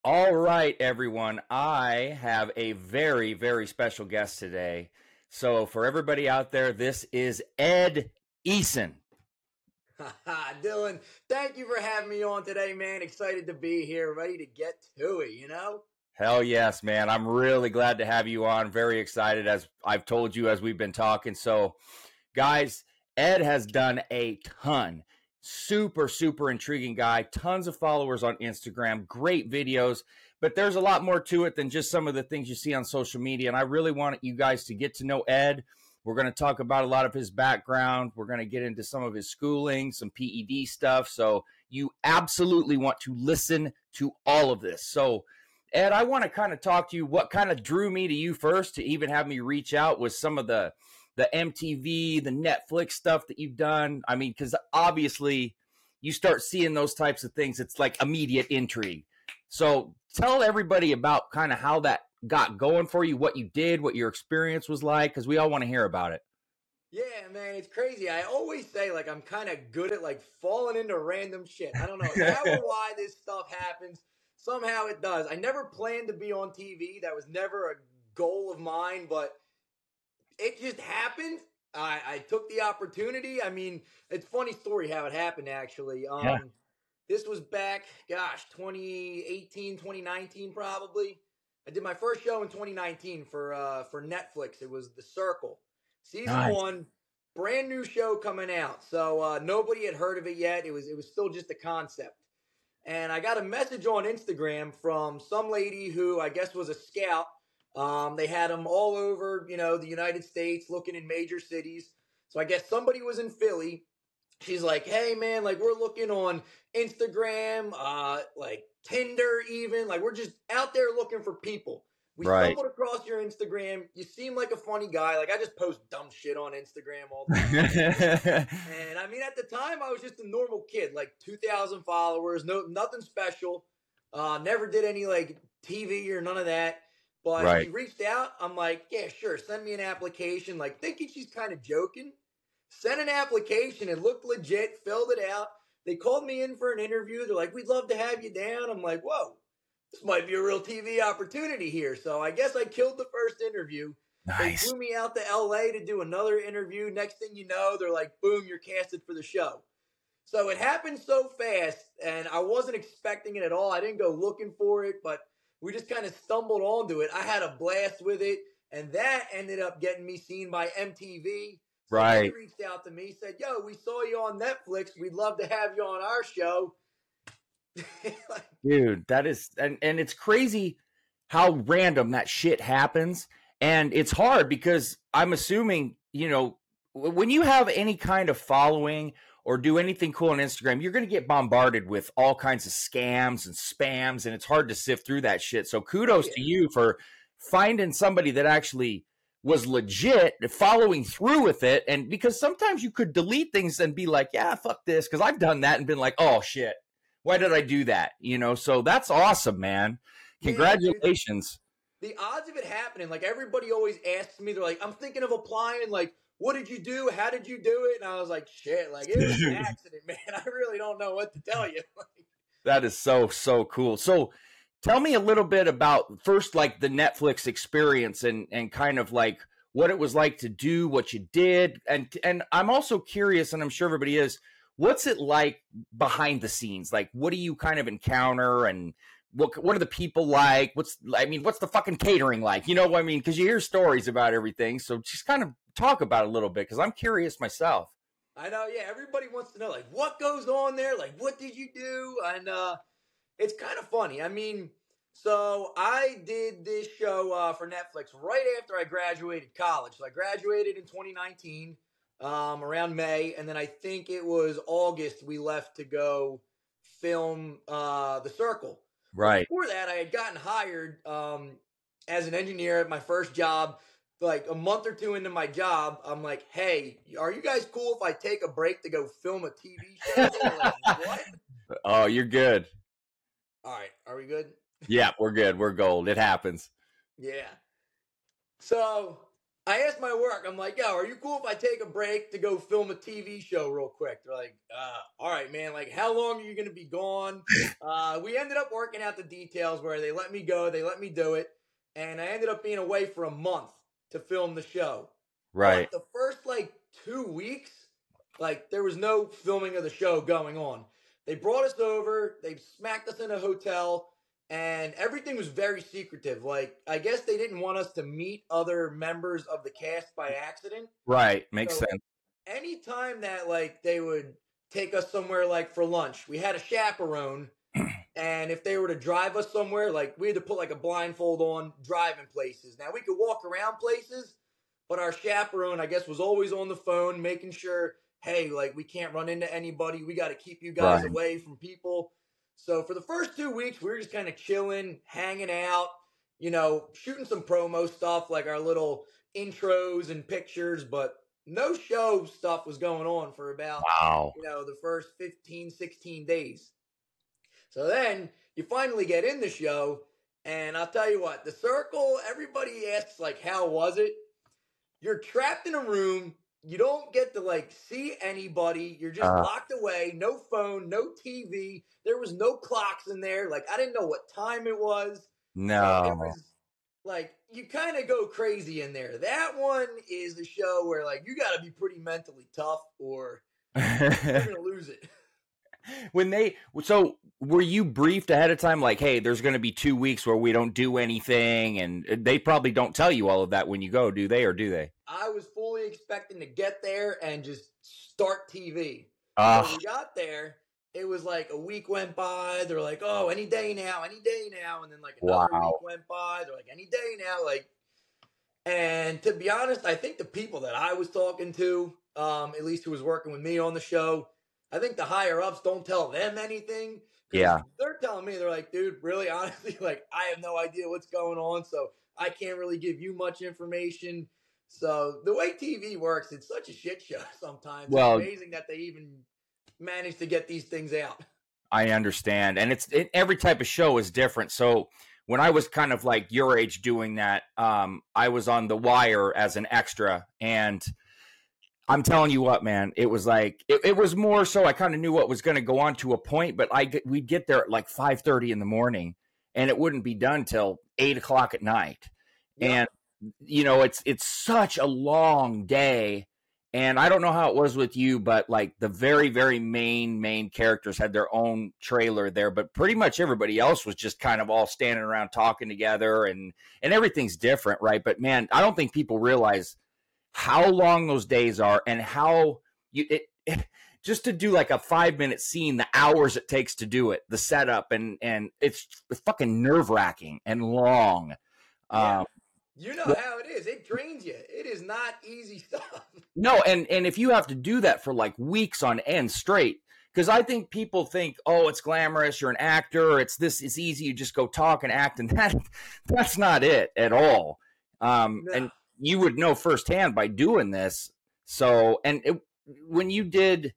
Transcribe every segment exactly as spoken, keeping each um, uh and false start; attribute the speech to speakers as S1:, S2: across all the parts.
S1: All right, everyone. I have a very, very special guest today. So, for everybody out there, this is Ed Eason.
S2: Dylan, thank you for having me on today, man. Excited to be here, ready to get to it, you know?
S1: Hell yes, man. I'm really glad to have you on. Very excited, as I've told you as we've been talking. So, guys, Ed has done a ton. Super, super intriguing guy. Tons of followers on Instagram. Great videos. But there's a lot more to it than just some of the things you see on social media. And I really want you guys to get to know Ed. We're going to talk about a lot of his background. We're going to get into some of his schooling, some P E D stuff. So you absolutely want to listen to all of this. So, Ed, I want to kind of talk to you. What kind of drew me to you first to even have me reach out was some of the the M T V, the Netflix stuff that you've done. I mean, because obviously you start seeing those types of things, it's like immediate intrigue. So tell everybody about kind of how that got going for you, what you did, what your experience was like, because we all want to hear about it.
S2: Yeah, man, it's crazy. I always say, like, I'm kind of good at, like, falling into random shit. I don't know how or why this stuff happens. Somehow it does. I never planned to be on T V. That was never a goal of mine, but it just happened. I, I took the opportunity. I mean, it's a funny story how it happened, actually. Um, yeah. This was back, gosh, twenty eighteen, twenty nineteen probably. I did my first show in twenty nineteen for uh, for Netflix. It was The Circle. Season nice. one, brand new show coming out. So uh, nobody had heard of it yet. It was it was still just a concept. And I got a message on Instagram from some lady who I guess was a scout. Um, they had them all over, you know, the United States, looking in major cities. So I guess somebody was in Philly. She's like, hey, man, like, we're looking on Instagram, uh, like Tinder even. Like, we're just out there looking for people. We right. stumbled across your Instagram. You seem like a funny guy. Like, I just post dumb shit on Instagram all the time. And, I mean, at the time, I was just a normal kid, like two thousand followers, no, nothing special. Uh, never did any, like, T V or none of that. But right. she reached out. I'm like, yeah, sure, send me an application. Like, thinking she's kind of joking. Sent an application. It looked legit. Filled it out. They called me in for an interview. They're like, we'd love to have you down. I'm like, whoa, this might be a real T V opportunity here. So I guess I killed the first interview. Nice. They flew me out to L A to do another interview. Next thing you know, they're like, boom, you're casted for the show. So it happened so fast, and I wasn't expecting it at all. I didn't go looking for it, but we just kind of stumbled onto it. I had a blast with it, and that ended up getting me seen by M T V. So right. He reached out to me, said, yo, we saw you on Netflix. We'd love to have you on our show.
S1: like, Dude, that is, and, and it's crazy how random that shit happens. And it's hard because I'm assuming, you know, when you have any kind of following or do anything cool on Instagram, you're going to get bombarded with all kinds of scams and spams, and it's hard to sift through that shit. So kudos yeah. to you for finding somebody that actually was legit, following through with it. And because sometimes you could delete things and be like, yeah, fuck this. Because I've done that and been like, oh, shit, why did I do that? You know, so that's awesome, man. Congratulations.
S2: Yeah, the odds of it happening, like everybody always asks me, they're like, I'm thinking of applying, like, what did you do? How did you do it? And I was like, shit, like, it was an accident, man. I really don't know what to tell you.
S1: That is so, so cool. So tell me a little bit about first, like the Netflix experience and, and kind of like what it was like to do what you did. And, and I'm also curious, and I'm sure everybody is, what's it like behind the scenes? Like, what do you kind of encounter, and what, what are the people like? What's, I mean, what's the fucking catering like? You know what I mean? Cause you hear stories about everything. So just kind of talk about it a little bit. Cause I'm curious myself.
S2: I know. Yeah. Everybody wants to know, like, what goes on there? Like, what did you do? And, uh, it's kind of funny. I mean, so I did this show uh, for Netflix right after I graduated college. So I graduated in twenty nineteen, um, around May, and then I think it was August we left to go film uh, The Circle.
S1: Right.
S2: But before that, I had gotten hired um, as an engineer at my first job. Like a month or two into my job, I'm like, hey, are you guys cool if I take a break to go film a T V show? Like, what?
S1: Oh, you're good.
S2: All right. Are we good?
S1: Yeah, we're good. We're gold. It happens.
S2: Yeah. So I asked my work, I'm like, yo, are you cool if I take a break to go film a T V show real quick? They're like, uh, all right, man. Like, how long are you going to be gone? Uh, we ended up working out the details where they let me go. They let me do it. And I ended up being away for a month to film the show.
S1: Right.
S2: But the first, like, two weeks, like, there was no filming of the show going on. They brought us over. They smacked us in a hotel. And everything was very secretive. Like, I guess they didn't want us to meet other members of the cast by accident.
S1: Right. Makes
S2: So
S1: sense.
S2: anytime that, like, they would take us somewhere, like, for lunch, we had a chaperone. And if they were to drive us somewhere, like, we had to put, like, a blindfold on, driving places. Now, we could walk around places, but our chaperone, I guess, was always on the phone, making sure, hey, like, we can't run into anybody. We got to keep you guys
S1: Right.
S2: away from people. So for the first two weeks, we were just kind of chilling, hanging out, you know, shooting some promo stuff, like our little intros and pictures, but no show stuff was going on for about,
S1: Wow.
S2: you know, the first fifteen, sixteen days. So then you finally get in the show, and I'll tell you what, the circle, everybody asks, like, how was it? You're trapped in a room. You don't get to, like, see anybody. You're just
S1: Uh,
S2: locked away. No phone, no T V. There was no clocks in there. Like, I didn't know what time it was. So it
S1: no.
S2: was, like, you kind of go crazy in there. That one is the show where, like, you got to be pretty mentally tough or you're going to lose it.
S1: When they so were you briefed ahead of time, like, hey, there's going to be two weeks where we don't do anything, and they probably don't tell you all of that when you go, do they, or do they?
S2: I was fully expecting to get there and just start T V.
S1: Uh,
S2: So we got there. It was like a week went by. They're like, oh, any day now, any day now. And then like another
S1: wow.
S2: week went by. They're like, any day now. Like, and to be honest, I think the people that I was talking to, um, at least who was working with me on the show, I think the higher ups don't tell them anything. 'Cause
S1: Yeah.
S2: they're telling me, they're like, dude, really, honestly, like, I have no idea what's going on. So I can't really give you much information. So the way T V works, it's such a shit show sometimes.
S1: Well,
S2: It's amazing that they even manage to get these things out.
S1: I understand. And it's it, every type of show is different. So when I was kind of like your age doing that, um, I was on The Wire as an extra. And I'm telling you what, man, it was like, it, it was more so I kind of knew what was going to go on to a point, but I get, we'd get there at like five thirty in the morning and it wouldn't be done till eight o'clock at night.
S2: Yep.
S1: And, you know, it's, it's such a long day. And I don't know how it was with you, but like the very, very main, main characters had their own trailer there, but pretty much everybody else was just kind of all standing around talking together and, and everything's different. Right. But man, I don't think people realize how long those days are and how you, it, it just to do like a five minute scene, the hours it takes to do it, the setup and, and it's fucking nerve wracking and long.
S2: Yeah.
S1: Um,
S2: You know how it is. It drains you. It is not easy stuff.
S1: No, and and if you have to do that for like weeks on end straight, because I think people think, oh, it's glamorous, you're an actor, it's this, it's easy, you just go talk and act, and that that's not it at all. Um,
S2: No.
S1: and you would know firsthand by doing this. So, and it, when you did,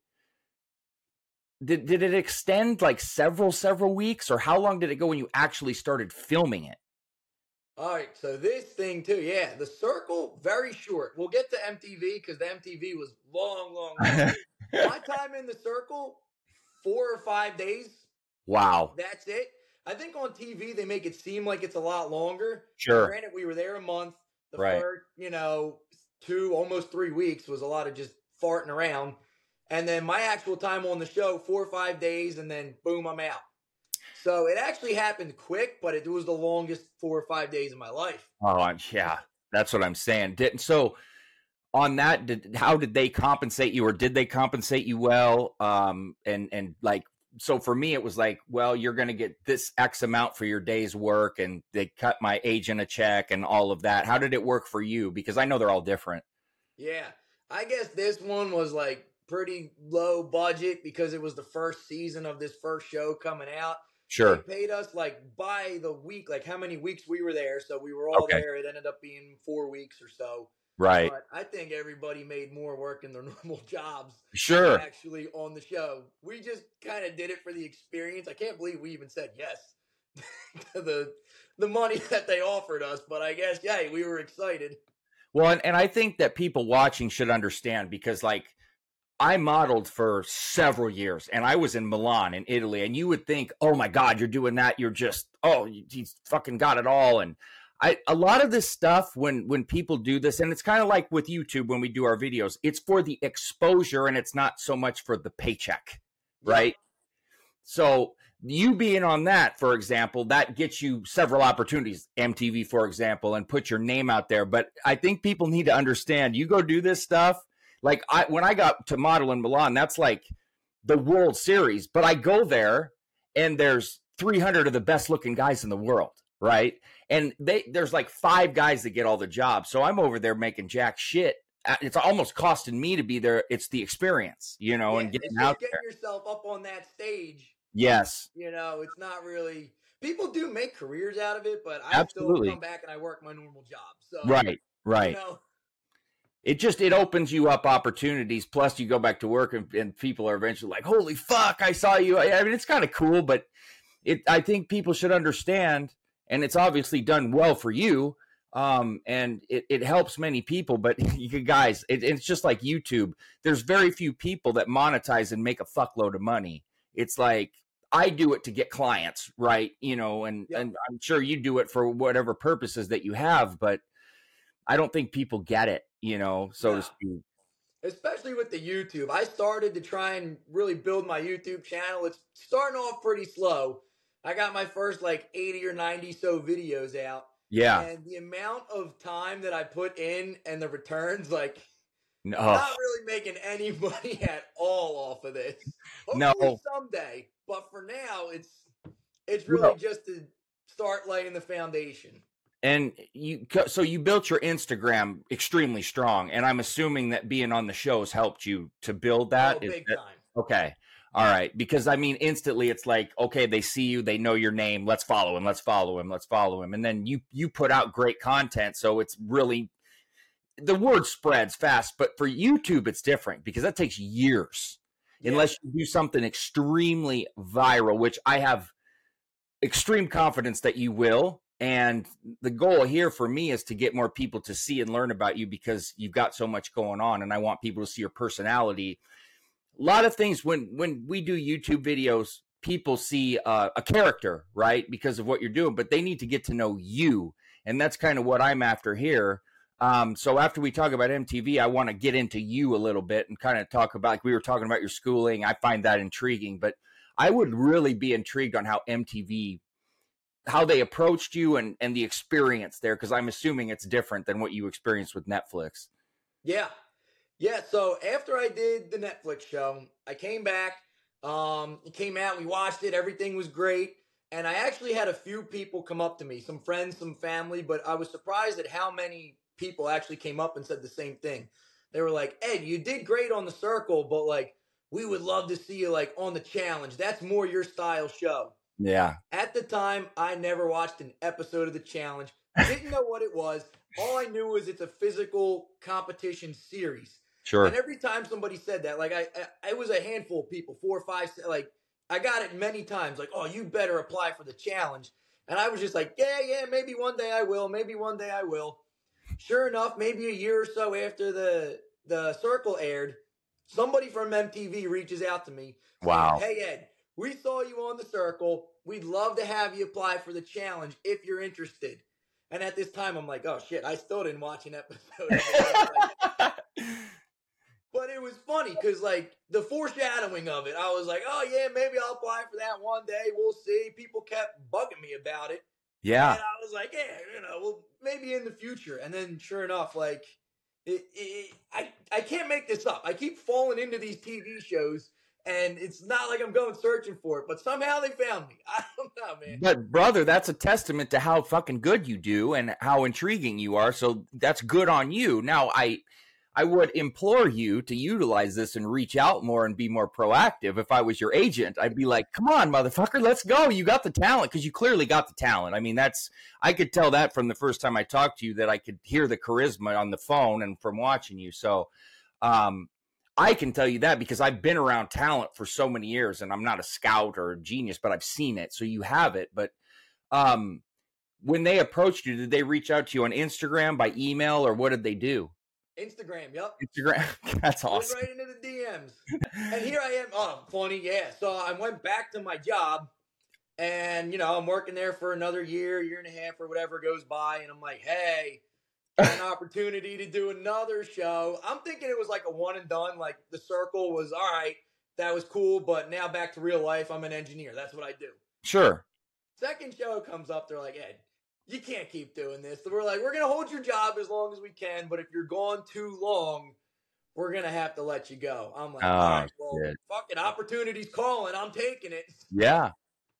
S1: did did it extend like several several weeks, or how long did it go when you actually started filming it?
S2: All right, so this thing too, yeah, the circle, very short. We'll get to M T V because the M T V was long, long, long. My time in the circle, four or five days.
S1: Wow.
S2: That's it. I think on T V they make it seem like it's a lot longer.
S1: Sure.
S2: Granted, we were there a month. The
S1: Right.
S2: first, you know, two, almost three weeks was a lot of just farting around. And then my actual time on the show, four or five days, and then boom, I'm out. So it actually happened quick, but it was the longest four or five days of my life.
S1: Oh, yeah, that's what I'm saying. Did so on that? Did how did they compensate you, or did they compensate you well? Um, and and like so for me, it was like, well, you're going to get this X amount for your day's work, and they cut my agent a check and all of that. How did it work for you? Because I know they're all different.
S2: Yeah, I guess this one was like pretty low budget because it was the first season of this first show coming out.
S1: Sure.
S2: They paid us like by the week, like how many weeks we were there. So we were all
S1: Okay.
S2: there. It ended up being four weeks or so.
S1: Right.
S2: But I think everybody made more work in their normal jobs
S1: Sure.
S2: than actually on the show. We just kind of did it for the experience. I can't believe we even said yes to the the money that they offered us. But I guess, yeah, we were excited.
S1: Well, and, and I think that people watching should understand because, like, I modeled for several years and I was in Milan in Italy, and you would think, oh my God, you're doing that. You're just, oh, he's fucking got it all. And I, a lot of this stuff when, when people do this, and it's kind of like with YouTube, when we do our videos, it's for the exposure and it's not so much for the paycheck. Right. Yeah. So you being on that, for example, that gets you several opportunities, M T V, for example, and put your name out there. But I think people need to understand, you go do this stuff. Like I, when I got to model in Milan, that's like the World Series, but I go there and there's three hundred of the best looking guys in the world. Right. And they, there's like five guys that get all the jobs. So I'm over there making jack shit. It's almost costing me to be there. It's the experience, you know, yeah, and getting out
S2: getting
S1: there.
S2: yourself up on that stage.
S1: Yes.
S2: You know, it's not really, people do make careers out of it, but I
S1: Absolutely.
S2: still come back and I work my normal job. So,
S1: right, right.
S2: You know,
S1: it just, it opens you up opportunities. Plus you go back to work and, and people are eventually like, holy fuck, I saw you. I mean, it's kind of cool, but it, I think people should understand, and it's obviously done well for you. Um, and it, it helps many people, but you guys, it, it's just like YouTube. There's very few people that monetize and make a fuckload of money. It's like, I do it to get clients, right? You know, and, yep. and I'm sure you do it for whatever purposes that you have, but I don't think people get it, you know, so yeah. to speak.
S2: Especially with the YouTube. I started to try and really build my YouTube channel. It's starting off pretty slow. I got my first like eighty or ninety so videos out.
S1: Yeah.
S2: And the amount of time that I put in and the returns, like,
S1: no.
S2: not really making any money at all off of this. Hopefully
S1: no.
S2: someday. But for now, it's it's really no. just to start laying the foundation.
S1: And you, so you built your Instagram extremely strong, and I'm assuming that being on the shows helped you to build that.
S2: Oh, big
S1: that,
S2: time.
S1: Okay. All right. Because I mean, instantly it's like, okay, they see you, they know your name. Let's follow him. Let's follow him. Let's follow him. And then you, you put out great content. So it's really, the word spreads fast, but for YouTube, it's different because that takes years. Yeah. Unless you do something extremely viral, which I have extreme confidence that you will. And the goal here for me is to get more people to see and learn about you because you've got so much going on. And I want people to see your personality. A lot of things when, when we do YouTube videos, people see uh, a character, right? Because of what you're doing, but they need to get to know you. And that's kind of what I'm after here. Um, so after we talk about M T V, I want to get into you a little bit and kind of talk about, like we were talking about your schooling. I find that intriguing, but I would really be intrigued on how M T V, how they approached you and, and the experience there. Cause I'm assuming it's different than what you experienced with Netflix.
S2: Yeah. Yeah. So after I did the Netflix show, I came back, um, it came out, we watched it. Everything was great. And I actually had a few people come up to me, some friends, some family, but I was surprised at how many people actually came up and said the same thing. They were like, Ed, you did great on The Circle, but like, we would love to see you like on The Challenge. That's more your style show.
S1: Yeah.
S2: At the time, I never watched an episode of The Challenge. Didn't know what it was. All I knew was it's a physical competition series.
S1: Sure.
S2: And every time somebody said that, like I, I, it was a handful of people, four or five, like I got it many times. Like, oh, you better apply for The Challenge. And I was just like, yeah, yeah, maybe one day I will. Maybe one day I will. Sure enough, maybe a year or so after the the Circle aired, somebody from M T V reaches out to me.
S1: Wow.
S2: Saying, hey, Ed, we saw you on The Circle. We'd love to have you apply for The Challenge if you're interested. And at this time, I'm like, oh, shit, I still didn't watch an episode. Like, but it was funny because, like, the foreshadowing of it, I was like, oh, yeah, maybe I'll apply for that one day. We'll see. People kept bugging me about it.
S1: Yeah.
S2: And I was like, yeah, you know, well, maybe in the future. And then sure enough, like, it, it, I, I can't make this up. I keep falling into these T V shows, and it's not like I'm going searching for it, but somehow they found me. I don't know, man.
S1: But, brother, that's a testament to how fucking good you do and how intriguing you are. So that's good on you. Now, I... I would implore you to utilize this and reach out more and be more proactive. If I was your agent, I'd be like, come on, motherfucker, let's go. You got the talent because you clearly got the talent. I mean, that's, I could tell that from the first time I talked to you that I could hear the charisma on the phone and from watching you. So um, I can tell you that because I've been around talent for so many years and I'm not a scout or a genius, but I've seen it. So you have it. But um, when they approached you, did they reach out to you on Instagram, by email, or what did they do?
S2: Instagram, yep.
S1: Instagram. That's awesome.
S2: Went right into the D Ms. And here I am. Oh, funny, yeah. So I went back to my job, and, you know, I'm working there for another year, year and a half, or whatever goes by, and I'm like, hey, an opportunity to do another show. I'm thinking it was like a one and done. Like the circle was, all right, that was cool, but now back to real life. I'm an engineer. That's what I do.
S1: Sure.
S2: Second show comes up. They're like, Ed, you can't keep doing this. So we're like, we're going to hold your job as long as we can, but if you're gone too long, we're going to have to let you go. I'm like,
S1: oh,
S2: all right, well,
S1: shit.
S2: fucking opportunity's calling. I'm taking it.
S1: Yeah.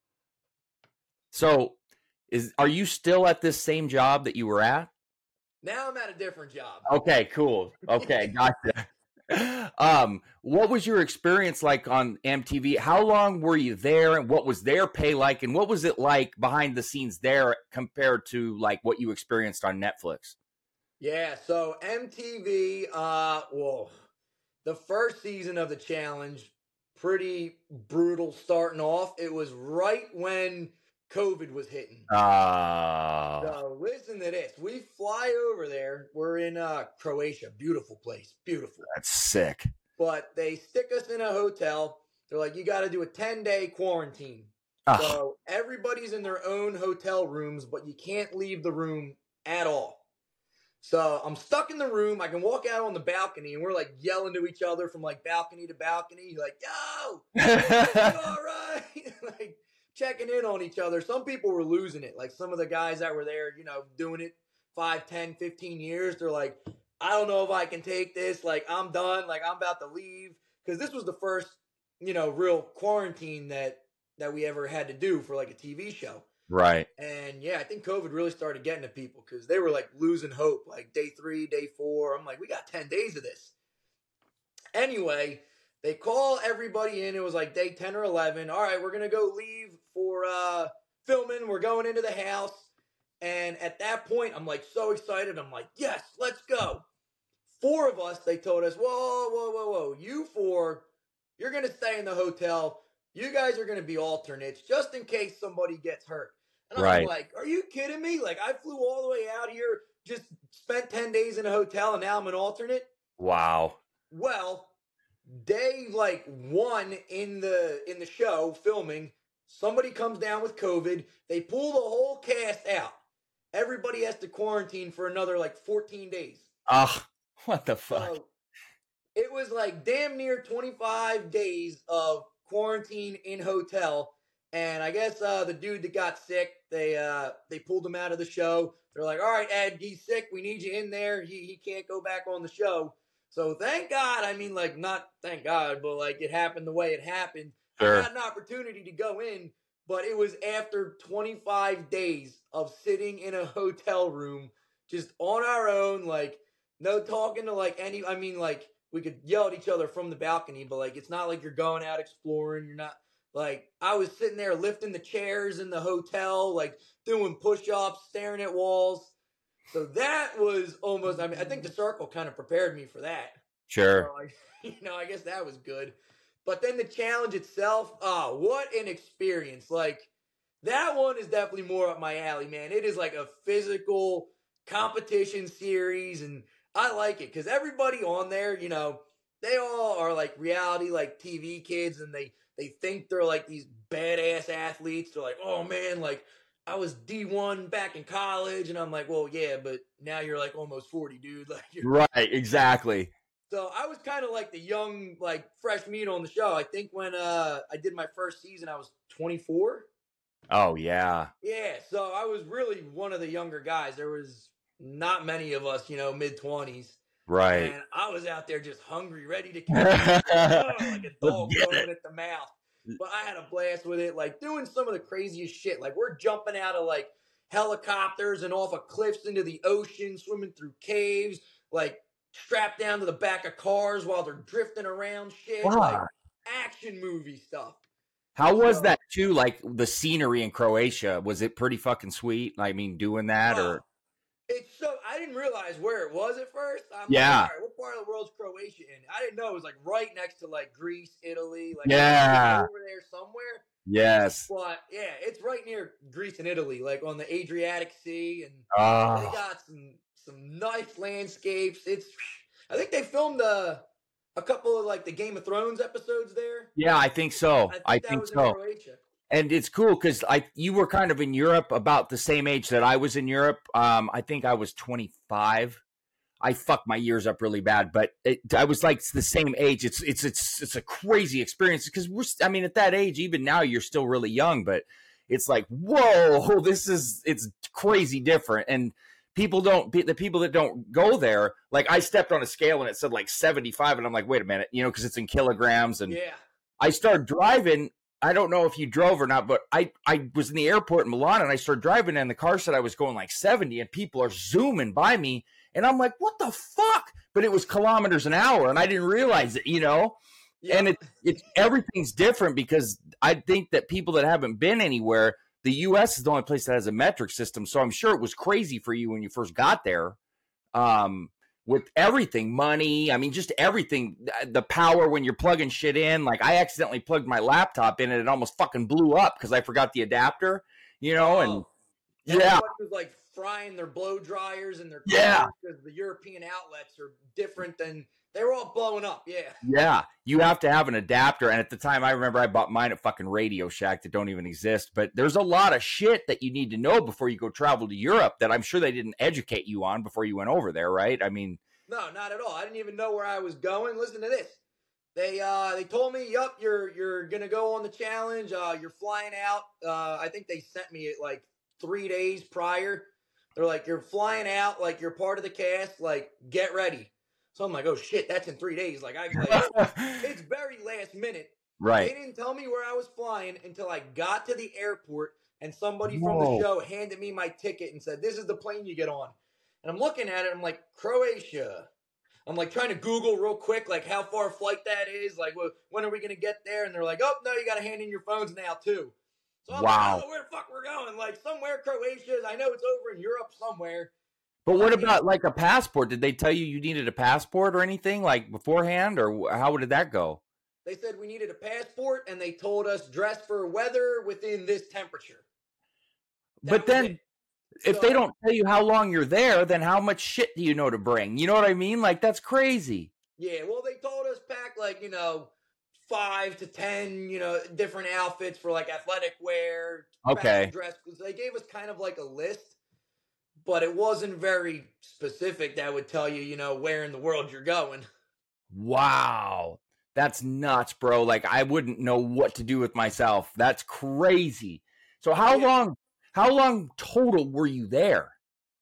S1: So is are you still at this same job that you were at?
S2: Now I'm at a different job.
S1: Okay, cool. Okay, gotcha. Um, what was your experience like on M T V? How long were you there, and what was their pay like, and what was it like behind the scenes there compared to like what you experienced on Netflix?
S2: Yeah, so M T V, uh, whoa, the first season of the challenge, pretty brutal starting off. It was right when COVID was hitting.
S1: Ah.
S2: So listen to this. We fly over there. We're in uh, Croatia. Beautiful place. Beautiful.
S1: That's sick.
S2: But they stick us in a hotel. They're like, you got to do a ten-day quarantine.
S1: Ah.
S2: So everybody's in their own hotel rooms, but you can't leave the room at all. So I'm stuck in the room. I can walk out on the balcony, and we're like yelling to each other from like balcony to balcony. Like, yo, all right. Like, checking in on each other. Some people were losing it. Like some of the guys that were there, you know, doing it five, ten, fifteen years. They're like, I don't know if I can take this. Like, I'm done. Like, I'm about to leave. Because this was the first, you know, real quarantine that, that we ever had to do for like a T V show.
S1: Right.
S2: And yeah, I think COVID really started getting to people because they were like losing hope. Like day three, day four. I'm like, we got ten days of this. Anyway, they call everybody in. It was like day ten or eleven. All right, we're going to go leave for uh, filming. We're going into the house. And at that point, I'm like so excited. I'm like, yes, let's go. Four of us, they told us, whoa, whoa, whoa, whoa. You four, you're going to stay in the hotel. You guys are going to be alternates just in case somebody gets hurt. And I'm
S1: right.
S2: like, are you kidding me? Like, I flew all the way out here, just spent ten days in a hotel, and now I'm an alternate?
S1: Wow.
S2: Well, day like one in the in the show filming, somebody comes down with COVID. They pull the whole cast out. Everybody has to quarantine for another like fourteen days.
S1: Ugh, what the fuck?
S2: So it was like damn near twenty-five days of quarantine in hotel. And I guess uh, the dude that got sick, they uh, they pulled him out of the show. They're like, all right, Ed, he's sick. We need you in there. He he can't go back on the show. So thank God. I mean, like, not thank God, but like it happened the way it happened.
S1: Sure.
S2: I had an opportunity to go in, but it was after twenty-five days of sitting in a hotel room, just on our own, like no talking to like any, I mean, like we could yell at each other from the balcony, but like, it's not like you're going out exploring. You're not. Like, I was sitting there lifting the chairs in the hotel, like, doing push-ups, staring at walls. So that was almost, I mean, I think the circle kind of prepared me for that.
S1: Sure.
S2: So, like, you know, I guess that was good. But then the challenge itself, oh, what an experience. Like, that one is definitely more up my alley, man. It is like a physical competition series, and I like it because everybody on there, you know, they all are like reality, like T V kids, and they, They think they're like these badass athletes. They're like, oh man, like I was D one back in college. And I'm like, well, yeah, but now you're like almost forty, dude. Like, you're...
S1: Right, exactly.
S2: So I was kind of like the young, like fresh meat on the show. I think when uh, I did my first season, I was twenty-four.
S1: Oh, yeah.
S2: Yeah, so I was really one of the younger guys. There was not many of us, you know, mid-twenties.
S1: Right.
S2: And I was out there just hungry, ready to catch oh, like a dog going at the mouth. But I had a blast with it, like doing some of the craziest shit. Like we're jumping out of like helicopters and off of cliffs into the ocean, swimming through caves, like strapped down to the back of cars while they're drifting around shit.
S1: Wow.
S2: Like action movie stuff.
S1: How was
S2: so,
S1: that too? Like the scenery in Croatia, was it pretty fucking sweet? I mean, doing that
S2: uh,
S1: or...
S2: It's so I didn't realize where it was at first. I'm
S1: yeah.
S2: like, all right, what part of the world's Croatia in? I didn't know it was like right next to like Greece, Italy, like
S1: yeah,
S2: over there somewhere.
S1: Yes.
S2: But yeah, it's right near Greece and Italy, like on the Adriatic Sea, and they
S1: Oh,
S2: got some some nice landscapes. It's I think they filmed a a couple of like the Game of Thrones episodes there.
S1: yeah, I think so.
S2: I
S1: I
S2: think that
S1: think
S2: was in
S1: so.
S2: Croatia.
S1: And it's cool because I you were kind of in Europe about the same age that I was in Europe. Um, I think I was twenty-five. I fucked my years up really bad, but it, I was like the same age. It's it's it's it's a crazy experience because we're. I mean, at that age, even now, you're still really young, but it's like, whoa, this is it's crazy different. And people don't the people that don't go there. Like I stepped on a scale and it said like seventy-five, and I'm like, wait a minute, you know, because it's in kilograms. And
S2: Yeah.
S1: I started driving. I don't know if you drove or not, but I, I was in the airport in Milan and I started driving and the car said I was going like seventy and people are zooming by me. And I'm like, what the fuck? But it was kilometers an hour and I didn't realize it, you know?
S2: Yep.
S1: And it, it's everything's different because I think that people that haven't been anywhere, the U S is the only place that has a metric system. So I'm sure it was crazy for you when you first got there. Um, with everything, money, I mean, just everything, the power when you're plugging shit in. Like I accidentally plugged my laptop in and it almost fucking blew up because I forgot the adapter, you know, and
S2: Oh,
S1: yeah,
S2: everybody was like frying their blow dryers and their
S1: Yeah.
S2: cars because the European outlets are different than they were all blowing up. Yeah.
S1: yeah, you have to have an adapter. And at the time, I remember I bought mine at fucking Radio Shack that don't even exist. But there's a lot of shit that you need to know before you go travel to Europe that I'm sure they didn't educate you on before you went over there, right? I mean,
S2: No, not at all. I didn't even know where I was going. Listen to this. They uh they told me, "Yup, you're you're gonna go on the challenge. Uh, you're flying out." Uh, I think they sent me it like three days prior. They're like, "You're flying out. Like you're part of the cast. Like get ready." So I'm like, "Oh shit, that's in three days." Like I like it's very last minute. They
S1: right.
S2: didn't tell me where I was flying until I got to the airport and somebody from
S1: Whoa.
S2: the show handed me my ticket and said, "This is the plane you get on." And I'm looking at it, I'm like, Croatia. I'm like trying to Google real quick, like how far a flight that is. Like, well, when are we going to get there? And they're like, oh, no, you got to hand in your phones now, too. So I'm
S1: Wow.
S2: like, oh, where the fuck we're going? Like, somewhere Croatia is. I know it's over in Europe somewhere.
S1: But what
S2: I mean-
S1: about like a passport? Did they tell you you needed a passport or anything like beforehand, or how did that go?
S2: They said we needed a passport, and they told us dress for weather within this temperature. That
S1: But
S2: was
S1: then
S2: it.
S1: if
S2: So-
S1: they don't tell you how long you're there, then how much shit do you know to bring? You know what I mean? Like that's crazy.
S2: Yeah, well, they told us pack like, you know, five to ten, you know, different outfits for like athletic wear.
S1: Okay.
S2: fashion dress. They gave us kind of like a list, but it wasn't very specific that would tell you, you know, where in the world you're going.
S1: Wow. That's nuts, bro. Like I wouldn't know what to do with myself. That's crazy. So how
S2: Yeah.
S1: long how long total were you there?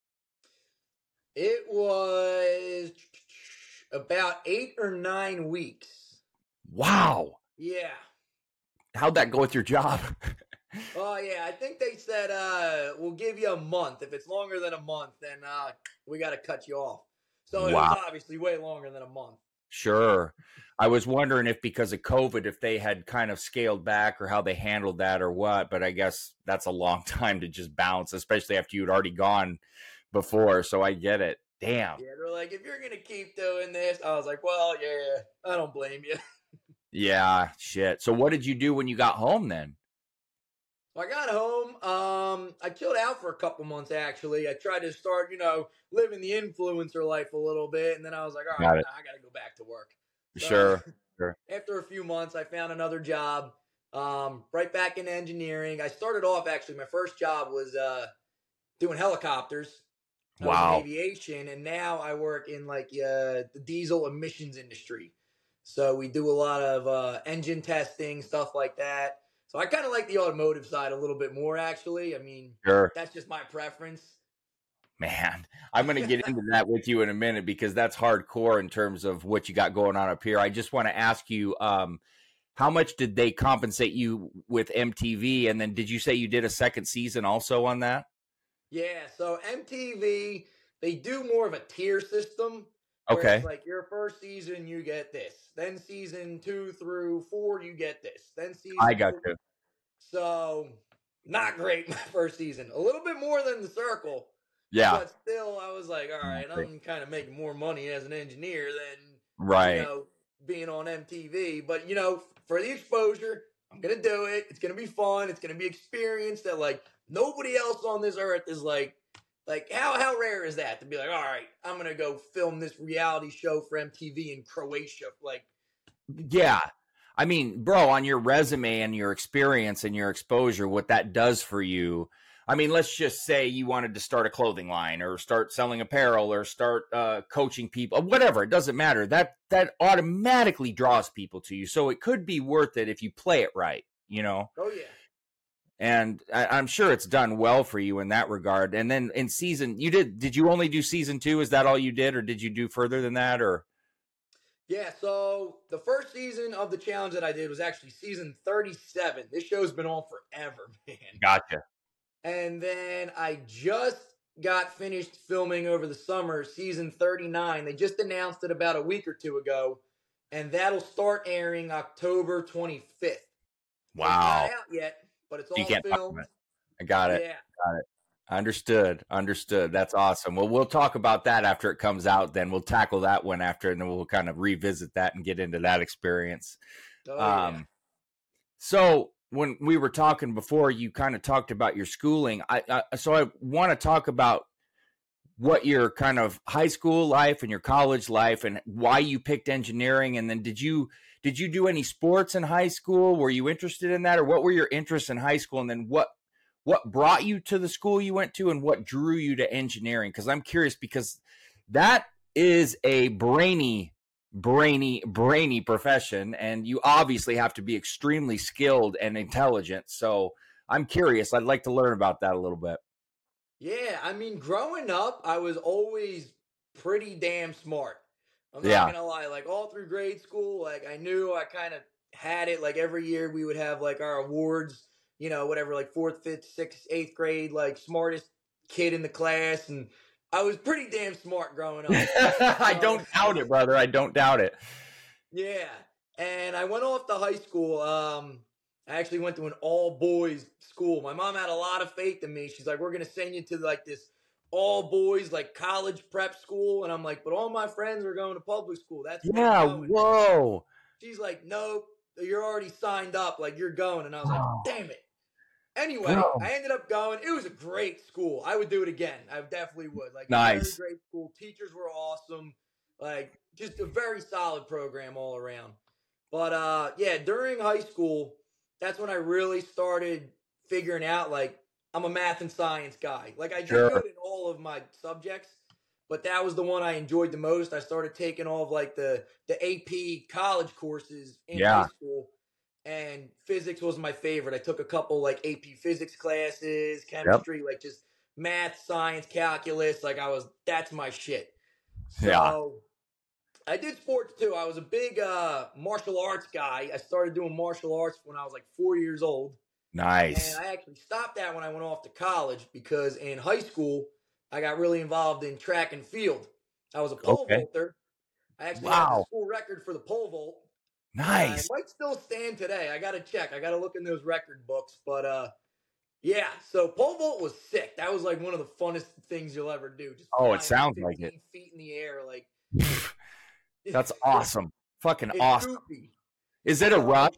S2: It was about eight or nine weeks.
S1: Wow.
S2: Yeah.
S1: How'd that go with your job?
S2: Oh, yeah. I think they said, uh, we'll give you a month. If it's longer than a month, then uh, we got to cut you off. So it
S1: Wow.
S2: was obviously way longer than a month.
S1: Sure. I was wondering if because of COVID, if they had kind of scaled back or how they handled that or what, but I guess that's a long time to just bounce, especially after you'd already gone before. So I get it. Damn.
S2: Yeah, they're like, if you're going to keep doing this, I was like, well, yeah, I don't blame you.
S1: Yeah, shit. So what did you do when you got home then?
S2: So I got home. Um, I chilled out for a couple months, actually. I tried to start, you know, living the influencer life a little bit. And then I was like, all
S1: Got
S2: right,
S1: it.
S2: now I got to go back to work. So,
S1: Sure. Sure.
S2: After a few months, I found another job, um, right back in engineering. I started off, actually, my first job was uh, doing helicopters. I was in
S1: Wow.
S2: aviation, and now I work in like uh, the diesel emissions industry. So we do a lot of uh, engine testing, stuff like that. So I kind of like the automotive side a little bit more, actually. I mean,
S1: Sure.
S2: that's just my preference.
S1: Man, I'm going to get into that with you in a minute because that's hardcore in terms of what you got going on up here. I just want to ask you, um, how much did they compensate you with M T V? And then did you say you did a second season also on that?
S2: Yeah, so M T V, they do more of a tier system. Where
S1: Okay.
S2: It's like your first season, you get this. Then season two through four, you get this. Then season
S1: I got
S2: four-
S1: you.
S2: So not great my first season. A little bit more than the Circle.
S1: Yeah.
S2: But still, I was like, all right, I'm kind of making more money as an engineer than
S1: Right.
S2: you know being on M T V. But you know, for the exposure, I'm going to do it. It's going to be fun. It's going to be experience that like nobody else on this earth is like, like how, how rare is that to be like, all right, I'm going to go film this reality show for M T V in Croatia. Like,
S1: yeah. I mean, bro, on your resume and your experience and your exposure, what that does for you. I mean, let's just say you wanted to start a clothing line or start selling apparel or start uh, coaching people, whatever. It doesn't matter. That that automatically draws people to you. So it could be worth it if you play it right, you know?
S2: Oh, yeah.
S1: And I, I'm sure it's done well for you in that regard. And then in season, you did, did you only do season two? Is that all you did? Or did you do further than that? Or?
S2: Yeah, so the first season of the challenge that I did was actually season thirty-seven. This show's been on forever, man.
S1: Gotcha.
S2: And then I just got finished filming over the summer, season thirty-nine. They just announced it about a week or two ago, and that'll start airing October twenty-fifth.
S1: Wow.
S2: It's not out yet, but it's all
S1: you can't
S2: filmed.
S1: I got it.
S2: Yeah.
S1: Got it. Understood. Understood. That's awesome. Well, we'll talk about that after it comes out. Then we'll tackle that one after, and then we'll kind of revisit that and get into that experience.
S2: Oh,
S1: um,
S2: yeah.
S1: So when we were talking before, you kind of talked about your schooling. I, I so I want to talk about what your kind of high school life and your college life and why you picked engineering. And then did you did you do any sports in high school? Were you interested in that, or what were your interests in high school? And then what what brought you to the school you went to, and what drew you to engineering? Because I'm curious, because that is a brainy, brainy, brainy profession, and you obviously have to be extremely skilled and intelligent. So I'm curious. I'd like to learn about that a little bit.
S2: Yeah, I mean, growing up, I was always pretty damn smart. I'm not
S1: Yeah.
S2: gonna lie. Like all through grade school, like I knew I kind of had it. Like every year we would have like our awards, you know, whatever, like fourth, fifth, sixth, eighth grade, like smartest kid in the class. And I was pretty damn smart growing up.
S1: I don't doubt it, brother. I don't doubt it.
S2: Yeah. And I went off to high school. Um, I actually went to an all boys school. My mom had a lot of faith in me. She's like, we're going to send you to like this all boys, like college prep school. And I'm like, but all my friends are going to public school. That's where
S1: Yeah.
S2: I'm going.
S1: Whoa.
S2: She's like, nope, you're already signed up. Like you're going. And I was like, damn it. Anyway,
S1: Bro.
S2: I ended up going. It was a great school. I would do it again. I definitely would. Like,
S1: Nice.
S2: very great school. Teachers were awesome. Like, just a very solid program all around. But uh, yeah, during high school, that's when I really started figuring out like I'm a math and science guy. Like I did
S1: Sure.
S2: good in all of my subjects, but that was the one I enjoyed the most. I started taking all of like the the A P college courses in
S1: Yeah.
S2: high school. And physics was my favorite. I took a couple like A P physics classes, chemistry, like just math, science, calculus. Like I was, that's my shit. So
S1: Yeah.
S2: I did sports too. I was a big uh, martial arts guy. I started doing martial arts when I was like four years old.
S1: Nice.
S2: And I actually stopped that when I went off to college because in high school, I got really involved in track and field. I was a pole
S1: Okay.
S2: vaulter. I actually had the
S1: Wow.
S2: school record for the pole vault. Uh,
S1: Nice.
S2: it might still stand today. I got to check. I got to look in those record books. But uh, yeah, so pole vault was sick. That was like one of the funnest things you'll ever do. Just
S1: Oh, it
S2: flying
S1: sounds like it.
S2: fifteen feet in the air. Like
S1: That's awesome. Fucking
S2: It's
S1: awesome.
S2: goofy.
S1: Is it a rush?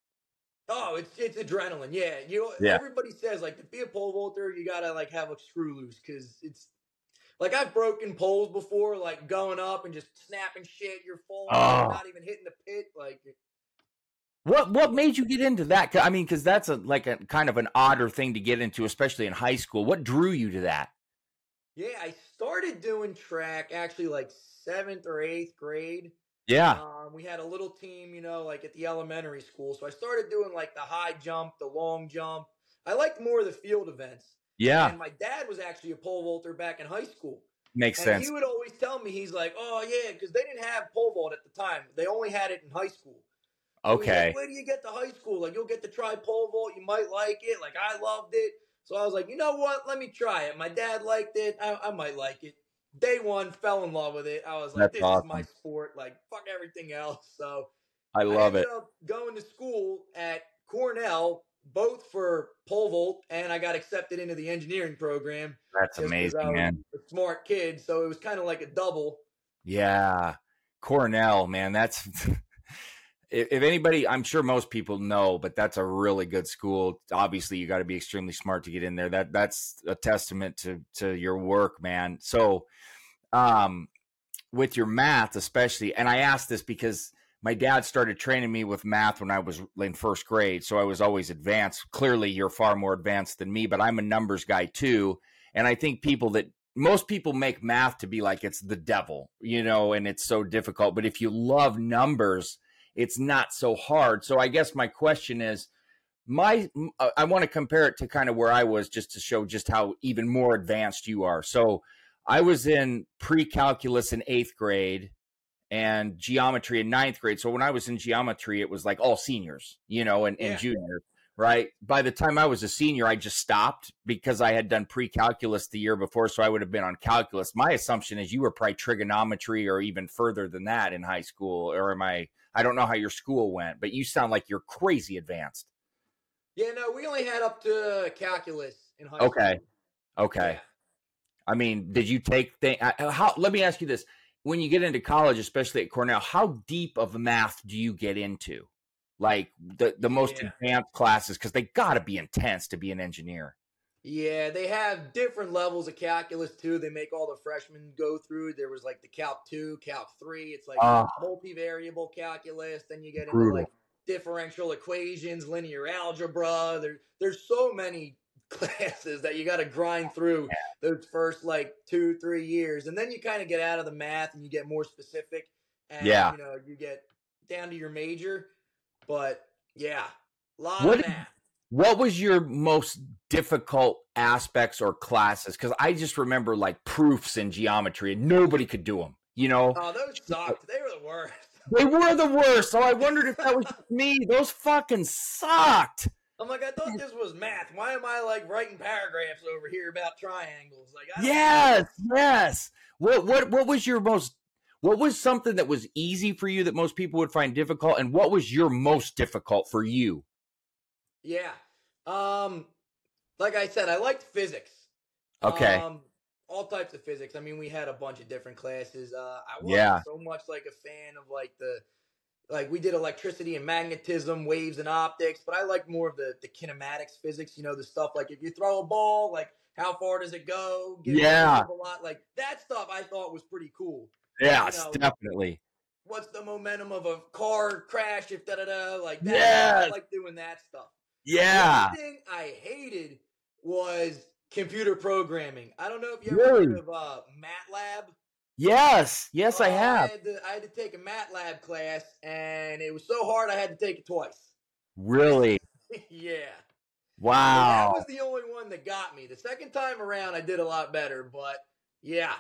S2: Oh, it's it's adrenaline. Yeah, you.
S1: Yeah.
S2: Everybody says like to be a pole vaulter, you gotta like have a screw loose because it's like I've broken poles before, like going up and just snapping shit. You're falling,
S1: Oh.
S2: not even hitting the pit. Like
S1: What what made you get into that? 'Cause, I mean, because that's a like a kind of an odder thing to get into, especially in high school. What drew you to that?
S2: yeah, I started doing track actually like seventh or eighth grade.
S1: Yeah.
S2: Um, we had a little team, you know, like at the elementary school. So I started doing like the high jump, the long jump. I liked more of the field events.
S1: Yeah.
S2: And my dad was actually a pole vaulter back in high school.
S1: Makes
S2: And
S1: sense.
S2: he would always tell me, he's like, oh, yeah, because they didn't have pole vault at the time. They only had it in high school. So he's
S1: Okay.
S2: like, wait till you get to high school. Like, you'll get to try pole vault. You might like it. Like, I loved it. So I was like, you know what? Let me try it. My dad liked it. I, I might like it. Day one, fell in love with it. I was like,
S1: That's
S2: this
S1: awesome.
S2: is my sport. Like, fuck everything else. So
S1: I love
S2: I
S1: it.
S2: ended up going to school at Cornell, both for pole vault, and I got accepted into the engineering program.
S1: That's
S2: just 'cause
S1: amazing,
S2: I was
S1: man.
S2: a smart kid, so it was kind of like a double.
S1: Yeah. Cornell, man. That's if, if anybody, I'm sure most people know, but that's a really good school. Obviously, you got to be extremely smart to get in there. That that's a testament to to your work, man. So, um, with your math, especially, and I asked this because my dad started training me with math when I was in first grade, so I was always advanced. Clearly, you're far more advanced than me, but I'm a numbers guy too, and I think people that most people make math to be like it's the devil, you know, and it's so difficult. But if you love numbers, it's not so hard. So I guess my question is, my I want to compare it to kind of where I was just to show just how even more advanced you are. So I was in pre-calculus in eighth grade and geometry in ninth grade. So when I was in geometry, it was like all seniors, you know, and, and
S2: Yeah.
S1: juniors, right? By the time I was a senior, I just stopped because I had done pre-calculus the year before. So I would have been on calculus. My assumption is you were probably trigonometry or even further than that in high school. Or am I, I don't know how your school went, but you sound like you're crazy advanced.
S2: Yeah, no, we only had up to calculus in high
S1: Okay.
S2: school.
S1: Okay.
S2: Yeah.
S1: I mean, did you take things? How? Let me ask you this: when you get into college, especially at Cornell, how deep of math do you get into? Like the the most
S2: Yeah.
S1: advanced classes, because they got to be intense to be an engineer.
S2: Yeah, they have different levels of calculus too. They make all the freshmen go through. There was like the Calc two, Calc three. It's like
S1: Oh,
S2: multivariable calculus. Then you get into
S1: brutal.
S2: like differential equations, linear algebra. There, there's so many classes that you got to grind through those first like two, three years. And then you kind of get out of the math and you get more specific. And,
S1: Yeah.
S2: you know, you get down to your major. But yeah, a lot
S1: What
S2: of math.
S1: What was your most difficult aspects or classes? Because I just remember like proofs in geometry and nobody could do them. You know,
S2: Oh, those sucked. They were the worst.
S1: they were the worst. So I wondered if that was just me. Those fucking sucked.
S2: I'm like, I thought this was math. Why am I like writing paragraphs over here about triangles? Like, I don't
S1: Yes, yes. What what what was your most what was something that was easy for you that most people would find difficult, and what was your most difficult for you?
S2: Yeah. Um, like I said, I liked physics.
S1: Okay.
S2: Um, all types of physics. I mean, we had a bunch of different classes. Uh, I wasn't
S1: Yeah.
S2: so much like a fan of like the like we did electricity and magnetism, waves and optics, but I like more of the the kinematics physics. You know, the stuff like if you throw a ball, like how far does it go? Give
S1: Yeah.
S2: a lot like that stuff. I thought was pretty cool.
S1: Yes,
S2: You know,
S1: definitely.
S2: what's the momentum of a car crash if da da da like that.
S1: Yes.
S2: I like doing that stuff.
S1: Yeah.
S2: The only thing I hated was computer programming. I don't know if you ever
S1: Really?
S2: heard of uh, MATLAB.
S1: Yes. Yes, I
S2: Uh,
S1: have.
S2: I had, to, I had to take a MATLAB class, and it was so hard I had to take it twice.
S1: Really?
S2: Yeah. So that
S1: Wow.
S2: was the only one that got me. The second time around, I did a lot better, but yeah.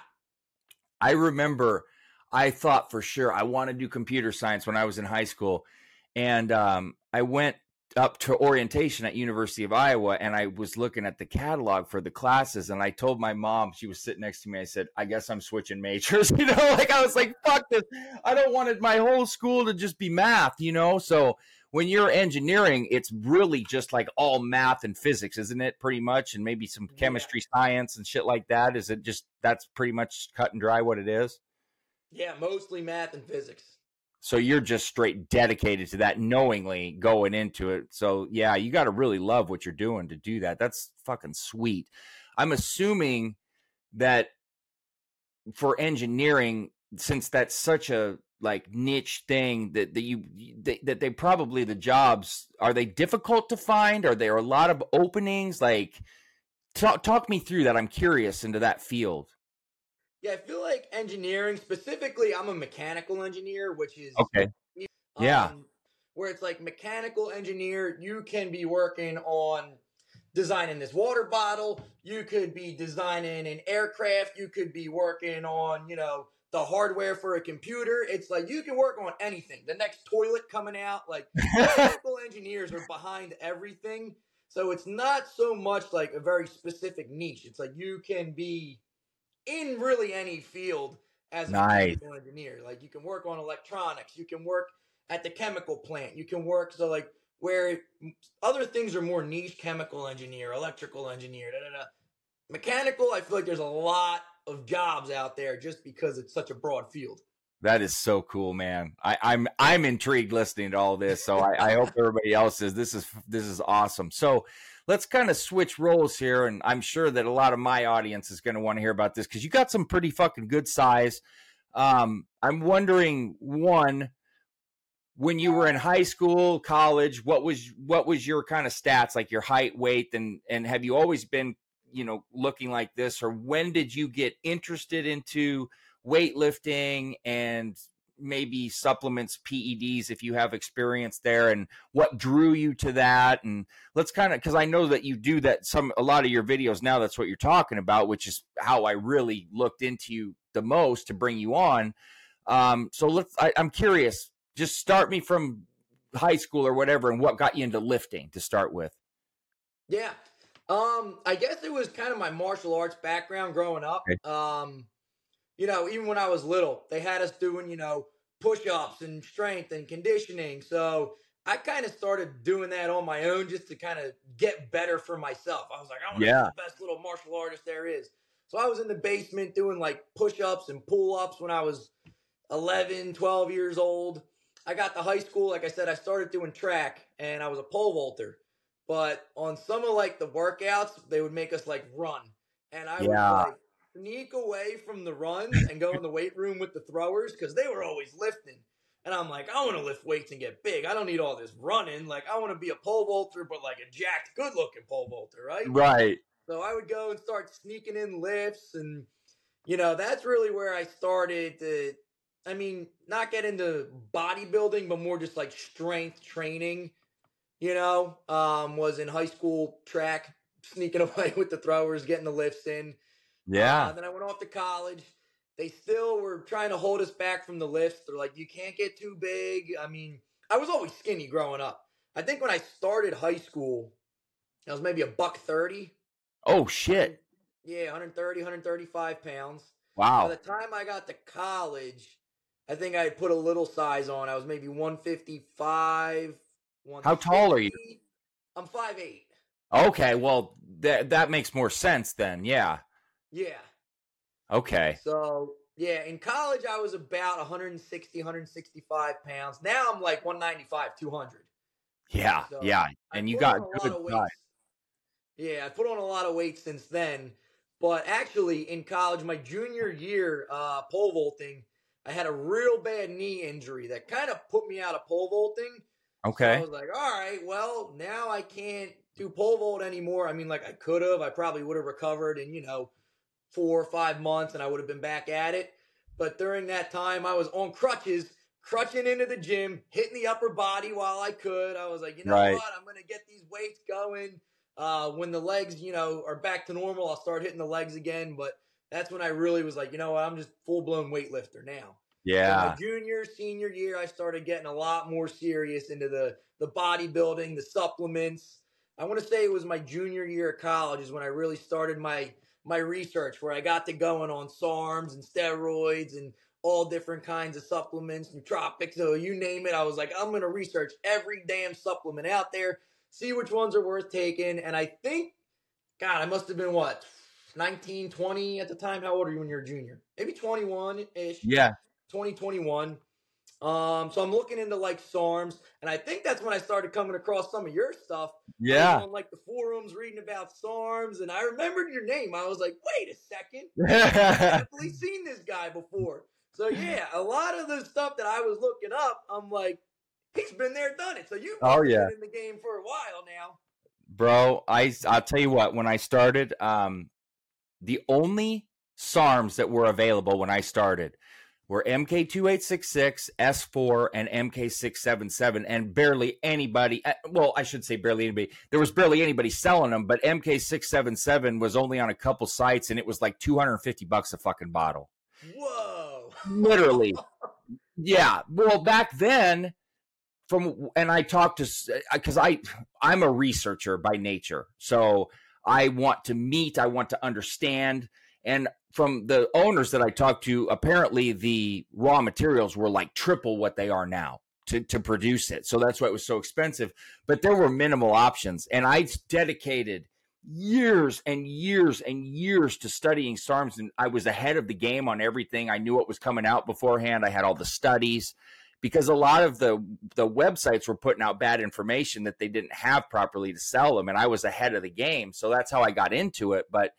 S1: I remember I thought for sure I want to do computer science when I was in high school. And um, I went up to orientation at University of Iowa, and I was looking at the catalog for the classes, and I told my mom, she was sitting next to me, I said, I guess I'm switching majors. You know, like I was like, fuck this. I don't want it, my whole school to just be math, you know? So when you're engineering, it's really just like all math and physics, isn't it? Pretty much, and maybe some
S2: Yeah.
S1: chemistry, science, and shit like that. Is it just that's pretty much cut and dry what it is?
S2: Yeah, mostly math and physics.
S1: So you're just straight dedicated to that, knowingly going into it. So yeah, you got to really love what you're doing to do that. That's fucking sweet. I'm assuming that for engineering, since that's such a like niche thing that, that you that, that they probably the jobs, are they difficult to find? Are there a lot of openings? Like talk talk me through that. I'm curious into that field.
S2: Yeah, I feel like engineering, specifically, I'm a mechanical engineer, which is
S1: Okay. Yeah.
S2: um, where it's like mechanical engineer, you can be working on designing this water bottle, you could be designing an aircraft, you could be working on, you know, the hardware for a computer. It's like you can work on anything. The next toilet coming out, like mechanical engineers are behind everything. So it's not so much like a very specific niche. It's like you can be in really any field as a
S1: Nice.
S2: mechanical engineer. Like you can work on electronics, you can work at the chemical plant, you can work so like where other things are more niche, chemical engineer, electrical engineer, da da da. Mechanical, I feel like there's a lot of jobs out there just because it's such a broad field.
S1: That is so cool, man. I, I'm I'm intrigued listening to all this. So I, I hope everybody else is. This is this is awesome. So let's kind of switch roles here, and I'm sure that a lot of my audience is going to want to hear about this because you got some pretty fucking good size. Um, I'm wondering, one, when you were in high school, college, what was what was your kind of stats, like your height, weight, and and have you always been, you know, looking like this, or when did you get interested into weightlifting and maybe supplements, P E Ds, if you have experience there, and what drew you to that? And let's kind of, because I know that you do that some a lot of your videos now, that's what you're talking about, which is how I really looked into you the most to bring you on. Um, so let's I, I'm curious, just start me from high school or whatever, and what got you into lifting to start with.
S2: Yeah. Um, I guess it was kind of my martial arts background growing up.
S1: Okay.
S2: Um, you know, even when I was little, they had us doing, you know, push-ups and strength and conditioning. So I kind of started doing that on my own just to kind of get better for myself. I was like, I want to
S1: Yeah.
S2: be the best little martial artist there is. So I was in the basement doing like push-ups and pull-ups when I was eleven, twelve years old. I got to high school. Like I said, I started doing track and I was a pole vaulter. But on some of like the workouts, they would make us like run. And I
S1: Yeah.
S2: would like sneak away from the runs and go in the weight room with the throwers because they were always lifting. And I'm like, I want to lift weights and get big. I don't need all this running. Like, I want to be a pole vaulter, but like a jacked, good-looking pole vaulter, right?
S1: Right.
S2: So I would go and start sneaking in lifts. And, you know, that's really where I started to, I mean, not get into bodybuilding, but more just like strength training, you know, um, was in high school track, sneaking away with the throwers, getting the lifts in.
S1: Yeah.
S2: Uh, then I went off to college. They still were trying to hold us back from the lifts. They're like, you can't get too big. I mean, I was always skinny growing up. I think when I started high school, I was maybe a buck thirty.
S1: Oh, shit.
S2: Yeah, one thirty, one thirty-five pounds.
S1: Wow.
S2: By the time I got to college, I think I put a little size on. I was maybe one fifty-five.
S1: How tall are you?
S2: I'm five eight.
S1: Okay, well, that that makes more sense then. Yeah.
S2: Yeah.
S1: Okay.
S2: So, yeah, in college, I was about one sixty, one sixty-five pounds. Now I'm like one ninety-five, two hundred.
S1: Yeah,
S2: So
S1: yeah.
S2: I
S1: And you
S2: put
S1: got
S2: on a lot
S1: good
S2: of weights.
S1: size.
S2: Yeah, I put on a lot of weight since then. But actually, in college, my junior year, uh, pole vaulting, I had a real bad knee injury that kind of put me out of pole vaulting.
S1: Okay.
S2: So I was like, all right, well, now I can't do pole vault anymore. I mean, like I could have. I probably would have recovered in, you know, four or five months and I would have been back at it. But during that time, I was on crutches, crutching into the gym, hitting the upper body while I could. I was like, you know
S1: Right.
S2: what? I'm going to get these weights going. Uh, when the legs, you know, are back to normal, I'll start hitting the legs again. But that's when I really was like, you know what? I'm just full-blown weightlifter now.
S1: Yeah.
S2: So my junior, senior year, I started getting a lot more serious into the, the bodybuilding, the supplements. I want to say it was my junior year of college is when I really started my my research, where I got to going on SARMs and steroids and all different kinds of supplements, nootropics, so you name it. I was like, I'm going to research every damn supplement out there, see which ones are worth taking. And I think, God, I must have been what, nineteen, twenty at the time? How old are you when you're a junior? Maybe twenty-one-ish.
S1: Yeah.
S2: twenty, twenty-one. Um, so I'm looking into like SARMs, and I think that's when I started coming across some of your stuff.
S1: Yeah.
S2: I was on like the forums reading about SARMs, and I remembered your name. I was like, wait a second, I've definitely seen this guy before. So yeah, a lot of the stuff that I was looking up, I'm like, he's been there, done it. So you've
S1: Oh,
S2: been
S1: yeah.
S2: in the game for a while now.
S1: Bro, I I'll tell you what, when I started, um the only SARMs that were available when I started were M K twenty-eight sixty-six, S four, and M K six seventy-seven, and barely anybody, well, I should say barely anybody, there was barely anybody selling them, but M K six seventy-seven was only on a couple sites, and it was like two hundred fifty bucks a fucking bottle.
S2: Whoa.
S1: Literally. Yeah. Well, back then, from, and I talked to, because I, I'm a researcher by nature, so I want to meet, I want to understand, and from the owners that I talked to, apparently the raw materials were like triple what they are now to, to produce it. So that's why it was so expensive. But there were minimal options. And I dedicated years and years and years to studying SARMs, and I was ahead of the game on everything. I knew what was coming out beforehand. I had all the studies, because a lot of the the websites were putting out bad information that they didn't have properly to sell them, and I was ahead of the game. So that's how I got into it. But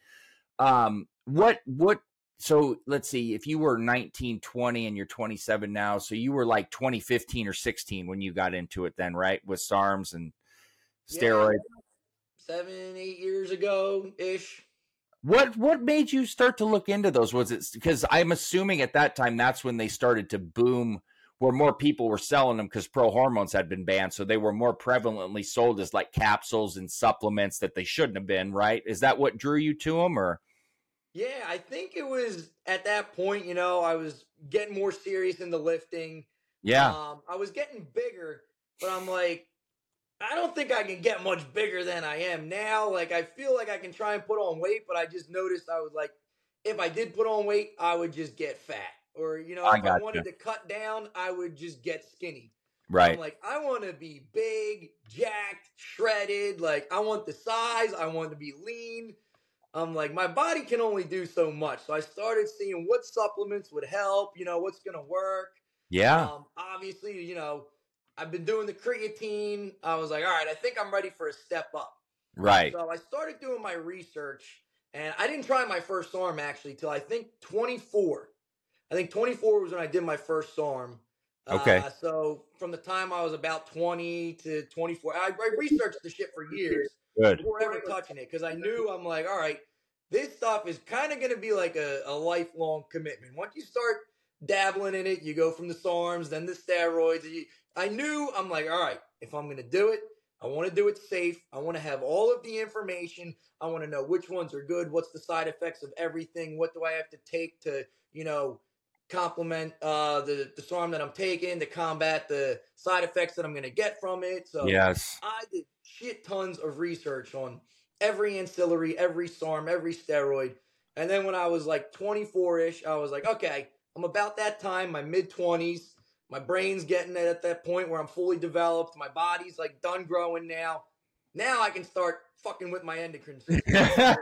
S1: um, what what so let's see, if you were nineteen, twenty and you're twenty-seven now, so you were like twenty fifteen or sixteen when you got into it then, right? With SARMs and steroids.
S2: Yeah, seven, eight years ago ish.
S1: What what made you start to look into those? Was it because I'm assuming at that time that's when they started to boom, where more people were selling them because pro hormones had been banned, so they were more prevalently sold as like capsules and supplements that they shouldn't have been, right? Is that what drew you to them, or?
S2: Yeah, I think it was at that point, you know, I was getting more serious in the lifting.
S1: Yeah.
S2: Um, I was getting bigger, but I'm like, I don't think I can get much bigger than I am now. Like, I feel like I can try and put on weight, but I just noticed I was like, if I did put on weight, I would just get fat. Or, you know,
S1: I
S2: if I
S1: gotcha.
S2: wanted to cut down, I would just get skinny.
S1: Right.
S2: I'm like, I want to be big, jacked, shredded. Like, I want the size. I want to be lean. I'm like, my body can only do so much. So I started seeing what supplements would help, you know, what's going to work.
S1: Yeah.
S2: Um, obviously, you know, I've been doing the creatine. I was like, all right, I think I'm ready for a step up.
S1: Right.
S2: So I started doing my research, and I didn't try my first SARM actually till I think twenty-four. I think twenty-four was when I did my first SARM.
S1: Okay.
S2: Uh, so from the time I was about twenty to twenty-four, I, I researched the shit for years.
S1: Good.
S2: Before ever touching it, because I knew, I'm like, all right, this stuff is kind of going to be like a, a lifelong commitment. Once you start dabbling in it, you go from the SARMs, then the steroids. You, I knew, I'm like, all right, if I'm going to do it, I want to do it safe. I want to have all of the information. I want to know which ones are good. What's the side effects of everything? What do I have to take to, you know, complement uh, the, the SARM that I'm taking, to combat the side effects that I'm going to get from it. So
S1: yes,
S2: I did shit tons of research on every ancillary, every SARM, every steroid. And then when I was like twenty-four-ish, I was like, okay, I'm about that time, my mid-twenties. My brain's getting at that point where I'm fully developed. My body's like done growing now. Now I can start fucking with my endocrine system.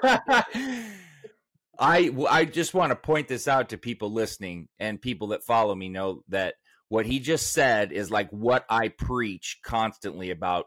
S1: I, I just want to point this out to people listening, and people that follow me know that what he just said is like what I preach constantly about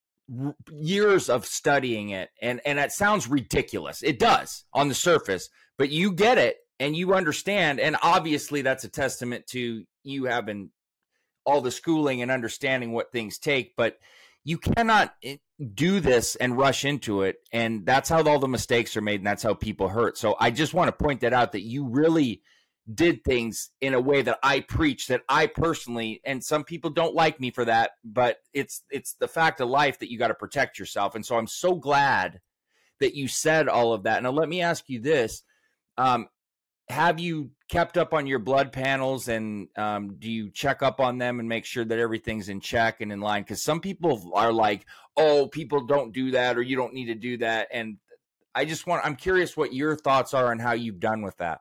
S1: r- years of studying it. And, and it sounds ridiculous. It does on the surface, but you get it and you understand. And obviously that's a testament to you having all the schooling and understanding what things take, but you cannot do this and rush into it. And that's how all the mistakes are made. And that's how people hurt. So I just want to point that out, that you really did things in a way that I preach, that I personally, and some people don't like me for that, but it's, it's the fact of life that you got to protect yourself. And so I'm so glad that you said all of that. Now let me ask you this. Um, have you kept up on your blood panels, and um, do you check up on them and make sure that everything's in check and in line? Because some people are like, oh, people don't do that, or you don't need to do that. And I just want, I'm curious what your thoughts are on how you've done with that.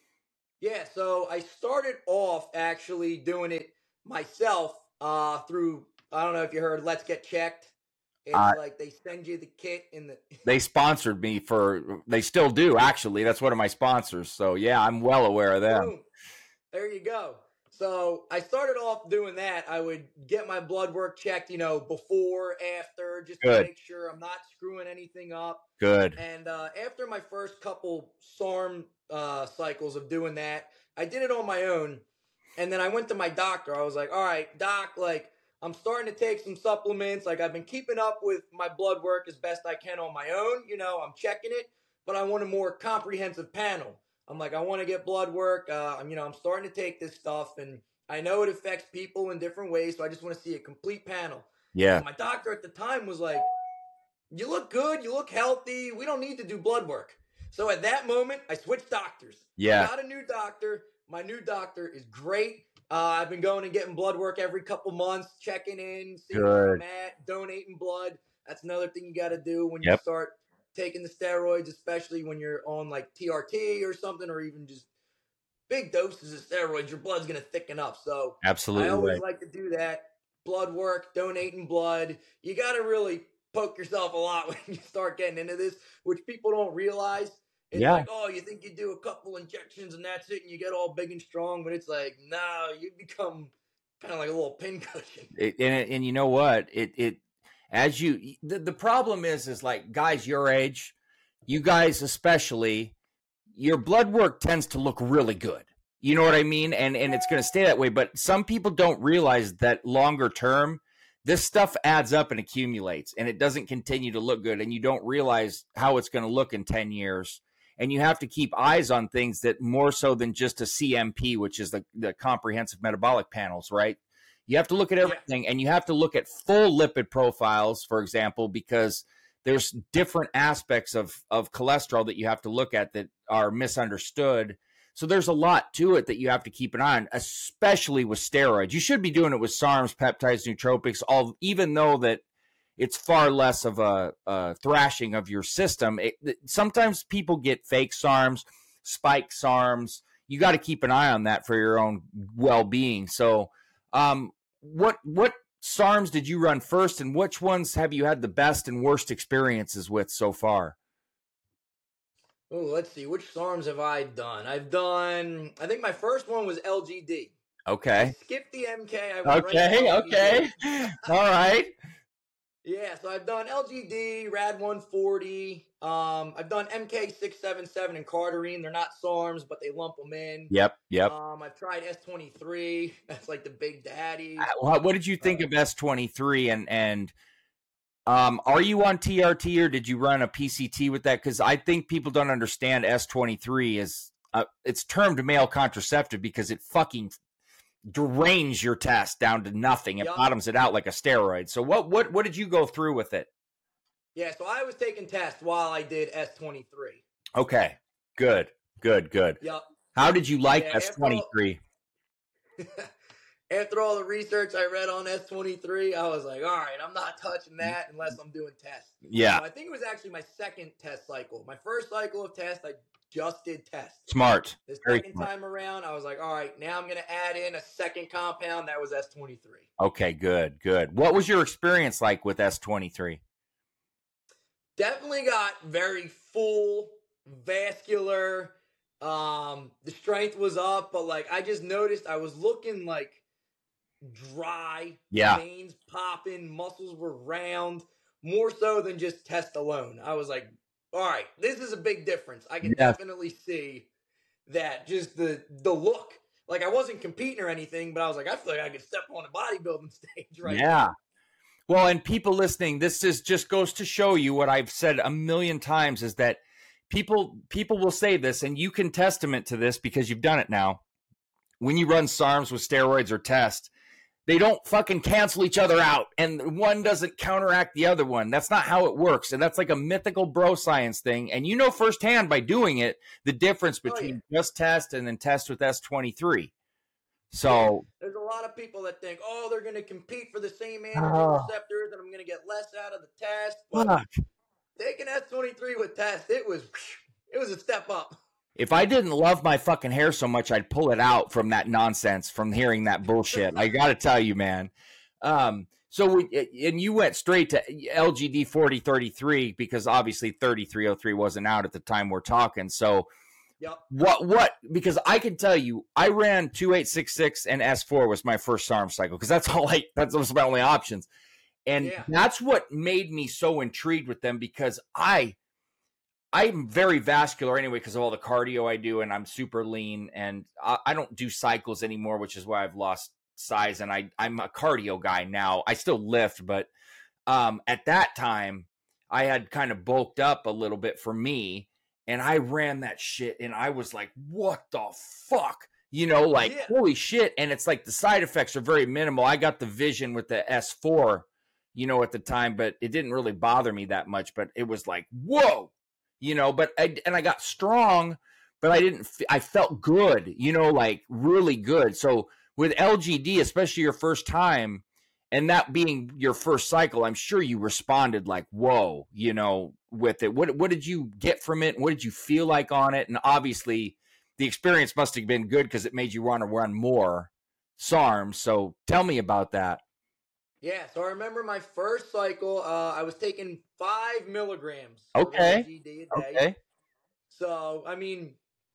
S2: Yeah, so I started off actually doing it myself uh, through, I don't know if you heard Let's Get Checked. It's uh, like they send you the kit in the.
S1: They sponsored me for. They still do, actually. That's one of my sponsors. So yeah, I'm well aware of them.
S2: Boom. There you go. So I started off doing that. I would get my blood work checked, you know, before, after, just
S1: Good.
S2: to make sure I'm not screwing anything up.
S1: Good.
S2: And uh, after my first couple SARM uh, cycles of doing that, I did it on my own. And then I went to my doctor. I was like, all right, doc, like, I'm starting to take some supplements. Like, I've been keeping up with my blood work as best I can on my own. You know, I'm checking it, but I want a more comprehensive panel. I'm like, I want to get blood work. Uh, I'm, you know, I'm starting to take this stuff, and I know it affects people in different ways, so I just want to see a complete panel.
S1: Yeah.
S2: And my doctor at the time was like, you look good. You look healthy. We don't need to do blood work. So at that moment, I switched doctors.
S1: Yeah.
S2: I got a new doctor. My new doctor is great. Uh, I've been going and getting blood work every couple months, checking in, seeing where I'm at, donating blood. That's another thing you got to do when
S1: Yep.
S2: you start taking the steroids, especially when you're on like T R T or something, or even just big doses of steroids. Your blood's going to thicken up. So
S1: absolutely,
S2: I always
S1: right.
S2: like to do that. Blood work, donating blood. You got to really poke yourself a lot when you start getting into this, which people don't realize. It's
S1: Yeah.
S2: like, oh, you think you do a couple injections and that's it, and you get all big and strong, but it's like, no, you become kind of like a little pincushion.
S1: It, and and you know what? It it as you the, the problem is is like guys your age, you guys especially, your blood work tends to look really good. You know what I mean? And and it's going to stay that way. But some people don't realize that longer term, this stuff adds up and accumulates, and it doesn't continue to look good. And you don't realize how it's going to look in ten years. And you have to keep eyes on things that more so than just a C M P, which is the, the comprehensive metabolic panels, right? You have to look at everything, yeah. And you have to look at full lipid profiles, for example, because there's different aspects of, of cholesterol that you have to look at that are misunderstood. So there's a lot to it that you have to keep an eye on, especially with steroids. You should be doing it with SARMs, peptides, nootropics, all, even though that it's far less of a, a thrashing of your system. It, it, sometimes people get fake SARMs, spike SARMs. You got to keep an eye on that for your own well-being. So um, what what SARMs did you run first, and which ones have you had the best and worst experiences with so far?
S2: Oh, let's see. Which SARMs have I done? I've done, I think my first one was L G D.
S1: Okay.
S2: I skipped the M K. I went
S1: okay,
S2: right
S1: okay. All right.
S2: Yeah, so I've done L G D, Rad one forty. Um, I've done M K six seventy-seven and Cardarine. They're not SARMs, but they lump them in.
S1: Yep, yep.
S2: Um, I've tried S twenty-three. That's like the big daddy.
S1: What, what did you think uh, of S twenty-three? And and um, are you on T R T or did you run a P C T with that? Because I think people don't understand S twenty-three is uh, it's termed male contraceptive because it fucking drains your test down to nothing. It yep. bottoms it out like a steroid. So what what what did you go through with it?
S2: Yeah, so I was taking tests while I did S twenty-three.
S1: Okay, good, good, good.
S2: Yep.
S1: How did you like yeah, S twenty-three?
S2: After all, after all the research I read on S twenty-three, I was like, all right, I'm not touching that unless I'm doing tests.
S1: Yeah.
S2: So I think it was actually my second test cycle. My first cycle of tests, I just did tests.
S1: Smart.
S2: The
S1: Very
S2: second
S1: smart.
S2: time around, I was like, all right, now I'm going to add in a second compound. That was S twenty-three.
S1: Okay, good, good. What was your experience like with S twenty-three?
S2: Definitely got very full, vascular. Um, the strength was up, but like I just noticed I was looking like dry.
S1: Yeah.
S2: Veins popping, muscles were round, more so than just test alone. I was like, all right, this is a big difference. I can
S1: yeah.
S2: definitely see that just the the look. Like I wasn't competing or anything, but I was like, I feel like I could step on a bodybuilding stage right
S1: yeah.
S2: now.
S1: Well, and people listening, this is just goes to show you what I've said a million times is that people people will say this, and you can testament to this because you've done it now. When you run SARMs with steroids or test, they don't fucking cancel each other out, and one doesn't counteract the other one. That's not how it works, and that's like a mythical bro science thing. And you know firsthand by doing it the difference between oh, yeah. just test and then test with S twenty-three. So
S2: there's a lot of people that think, oh, they're going to compete for the same androgen oh. receptors, and I'm going to get less out of the test. But
S1: Fuck.
S2: Taking S twenty-three with test, it was it was a step up.
S1: If I didn't love my fucking hair so much, I'd pull it out from that nonsense, from hearing that bullshit. I got to tell you, man. Um, so, we, and you went straight to L G D forty thirty-three because obviously thirty-three oh three wasn't out at the time we're talking. So,
S2: yep.
S1: what, what, because I can tell you, I ran twenty-eight sixty-six and S four was my first SARM cycle because that's all I, that's those my only options. And yeah. that's what made me so intrigued with them because I, I'm very vascular anyway because of all the cardio I do, and I'm super lean, and I, I don't do cycles anymore, which is why I've lost size, and I, I'm a cardio guy now. I still lift, but um, at that time, I had kind of bulked up a little bit for me, and I ran that shit, and I was like, what the fuck? You know, like, yeah. holy shit, and it's like the side effects are very minimal. I got the vision with the S four, you know, at the time, but it didn't really bother me that much, but it was like, whoa. You know, but I, and I got strong, but I didn't, I felt good, you know, like really good. So with L G D, especially your first time, and that being your first cycle, I'm sure you responded like, whoa, you know, with it. What, what did you get from it? What did you feel like on it? And obviously the experience must have been good because it made you want to run more SARMs. So tell me about that.
S2: Yeah, so I remember my first cycle, uh, I was taking five milligrams of
S1: Okay.
S2: L G D a day.
S1: Okay.
S2: So, I mean,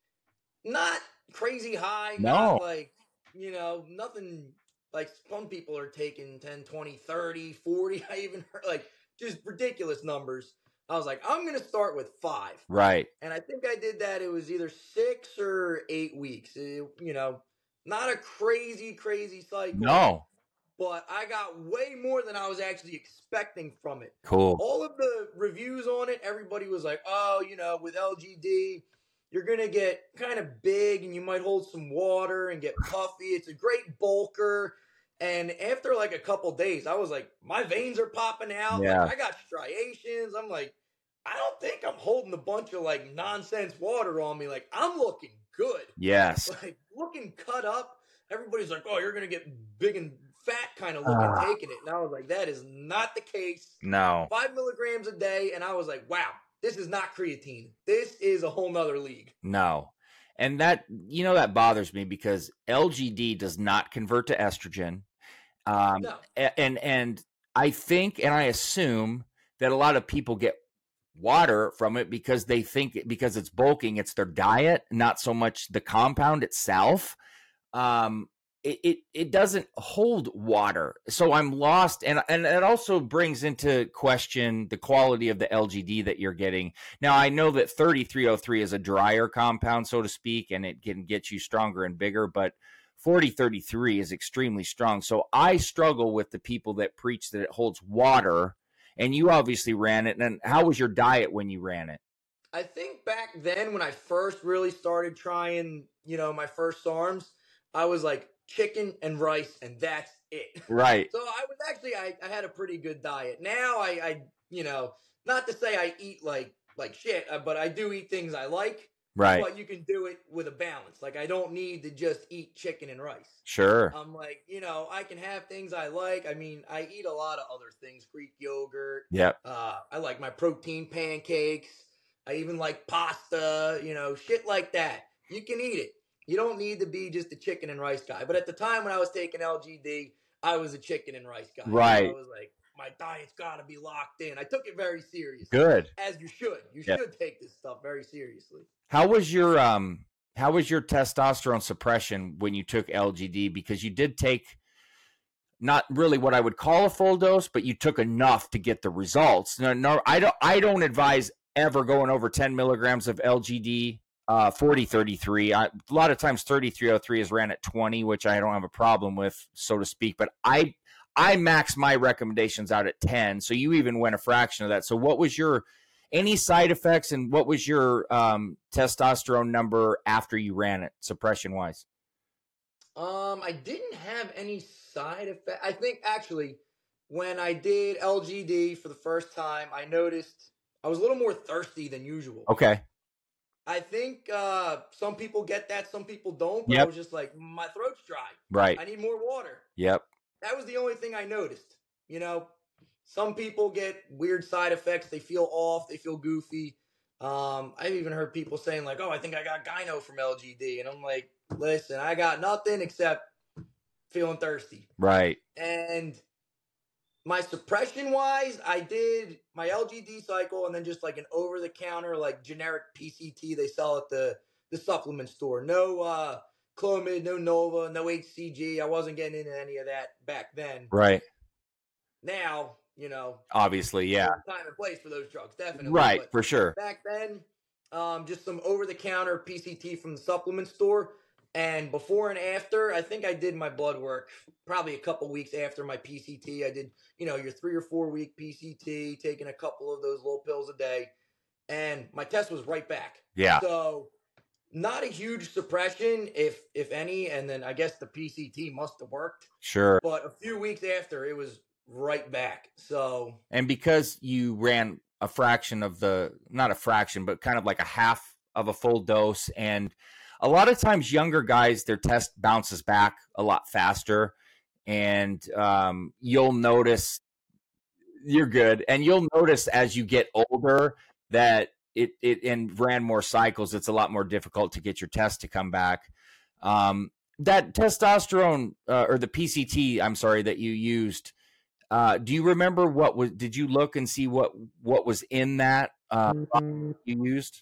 S2: not crazy high, not
S1: No.
S2: like, you know, nothing like some people are taking ten, twenty, thirty, forty. I even heard like just ridiculous numbers. I was like, I'm going to start with five.
S1: Right.
S2: And I think I did that. It was either six or eight weeks. It, you know, not a crazy, crazy cycle.
S1: No.
S2: But I got way more than I was actually expecting from it.
S1: Cool.
S2: All of the reviews on it, everybody was like, oh, you know, with L G D, you're going to get kind of big and you might hold some water and get puffy. It's a great bulker. And after like a couple days, I was like, my veins are popping out.
S1: Yeah.
S2: Like, I got striations. I'm like, I don't think I'm holding a bunch of like nonsense water on me. Like, I'm looking good.
S1: Yes.
S2: Like, looking cut up. Everybody's like, oh, you're going to get big and fat kind of looking
S1: Ah.
S2: taking it. And I was like, that is not the case.
S1: No.
S2: Five milligrams a day. And I was like, wow, this is not creatine. This is a whole nother league.
S1: No. And that, you know, that bothers me because L G D does not convert to estrogen. Um,
S2: No.
S1: and, and I think, and I assume that a lot of people get water from it because they think because it's bulking, it's their diet, not so much the compound itself. Um, it, it, it doesn't hold water. So I'm lost. And, and it also brings into question the quality of the L G D that you're getting. Now, I know that thirty-three oh three is a drier compound, so to speak, and it can get you stronger and bigger, but forty thirty-three is extremely strong. So I struggle with the people that preach that it holds water, and you obviously ran it. And how was your diet when you ran it?
S2: I think back then when I first really started trying, you know, my first SARMs, I was like chicken and rice and that's it.
S1: Right.
S2: So I was actually, I, I had a pretty good diet. Now I, I, you know, not to say I eat like, like shit, uh, but I do eat things I like.
S1: Right.
S2: But you can do it with a balance. Like I don't need to just eat chicken and rice.
S1: Sure.
S2: I'm like, you know, I can have things I like. I mean, I eat a lot of other things, Greek yogurt.
S1: Yep.
S2: Uh, I like my protein pancakes. I even like pasta, you know, shit like that. You can eat it. You don't need to be just a chicken and rice guy. But at the time when I was taking L G D, I was a chicken and rice guy.
S1: Right.
S2: I was like, my diet's got to be locked in. I took it very seriously.
S1: Good.
S2: As you should. You
S1: Yep.
S2: should take this stuff very seriously.
S1: How was your um how was your testosterone suppression when you took L G D? Because you did take not really what I would call a full dose, but you took enough to get the results. No, no, I don't I don't advise ever going over ten milligrams of L G D. Uh, forty thirty-three. I, a lot of times thirty-three oh three is ran at twenty, which I don't have a problem with, so to speak. But I I max my recommendations out at ten. So you even went a fraction of that. So what was your any side effects and what was your um, testosterone number after you ran it, suppression wise?
S2: Um, I didn't have any side effect. I think actually when I did L G D for the first time, I noticed I was a little more thirsty than usual.
S1: Okay.
S2: I think uh, some people get that, some people don't. But
S1: Yep.
S2: I was just like, my throat's dry.
S1: Right.
S2: I need more water.
S1: Yep.
S2: That was the only thing I noticed. You know, some people get weird side effects. They feel off. They feel goofy. Um, I've even heard people saying like, oh, I think I got gyno from L G D. And I'm like, listen, I got nothing except feeling thirsty.
S1: Right.
S2: And my suppression wise, I did my L G D cycle and then just like an over the counter, like generic P C T they sell at the, the supplement store. No uh, Clomid, no Nova, no H C G. I wasn't getting into any of that back then.
S1: Right.
S2: Now, you know,
S1: obviously, yeah.
S2: time and place for those drugs, definitely.
S1: Right,
S2: but
S1: for sure.
S2: Back then, um, just some over the counter P C T from the supplement store. And before and after, I think I did my blood work probably a couple weeks after my P C T. I did, you know, your three or four week P C T, taking a couple of those little pills a day. And my test was right back.
S1: Yeah.
S2: So not a huge suppression, if if any. And then I guess the P C T must have worked.
S1: Sure.
S2: But a few weeks after, it was right back. So.
S1: And because you ran a fraction of the, not a fraction, but kind of like a half of a full dose, and a lot of times younger guys, their test bounces back a lot faster, and um, you'll notice you're good. And you'll notice as you get older that it, it and ran more cycles, it's a lot more difficult to get your test to come back. Um, that testosterone uh, or the P C T, I'm sorry, that you used, Uh, do you remember what was? Did you look and see what what was in that uh, you used?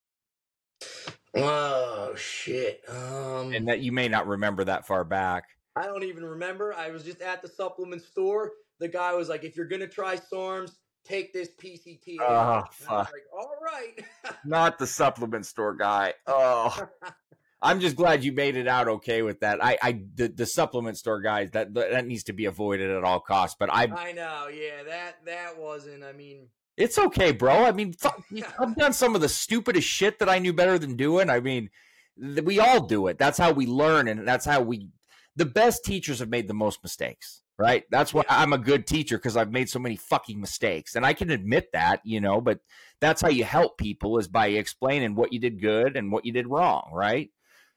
S2: Oh shit! Um,
S1: And that you may not remember that far back.
S2: I don't even remember. I was just at the supplement store. The guy was like, "If you're gonna try SARMs, take this P C T A."
S1: Oh,
S2: I was
S1: fuck.
S2: like, "All right."
S1: Not the supplement store guy. Oh, I'm just glad you made it out okay with that. I, I, the, the supplement store guys, that that needs to be avoided at all costs. But I,
S2: I know, yeah, that that wasn't. I mean,
S1: it's okay, bro. I mean, fuck, I've done some of the stupidest shit that I knew better than doing. I mean, we all do it. That's how we learn, and that's how we. The best teachers have made the most mistakes, right? That's why
S2: Yeah.
S1: I'm a good teacher, because I've made so many fucking mistakes, and I can admit that, you know. But that's how you help people, is by explaining what you did good and what you did wrong, right?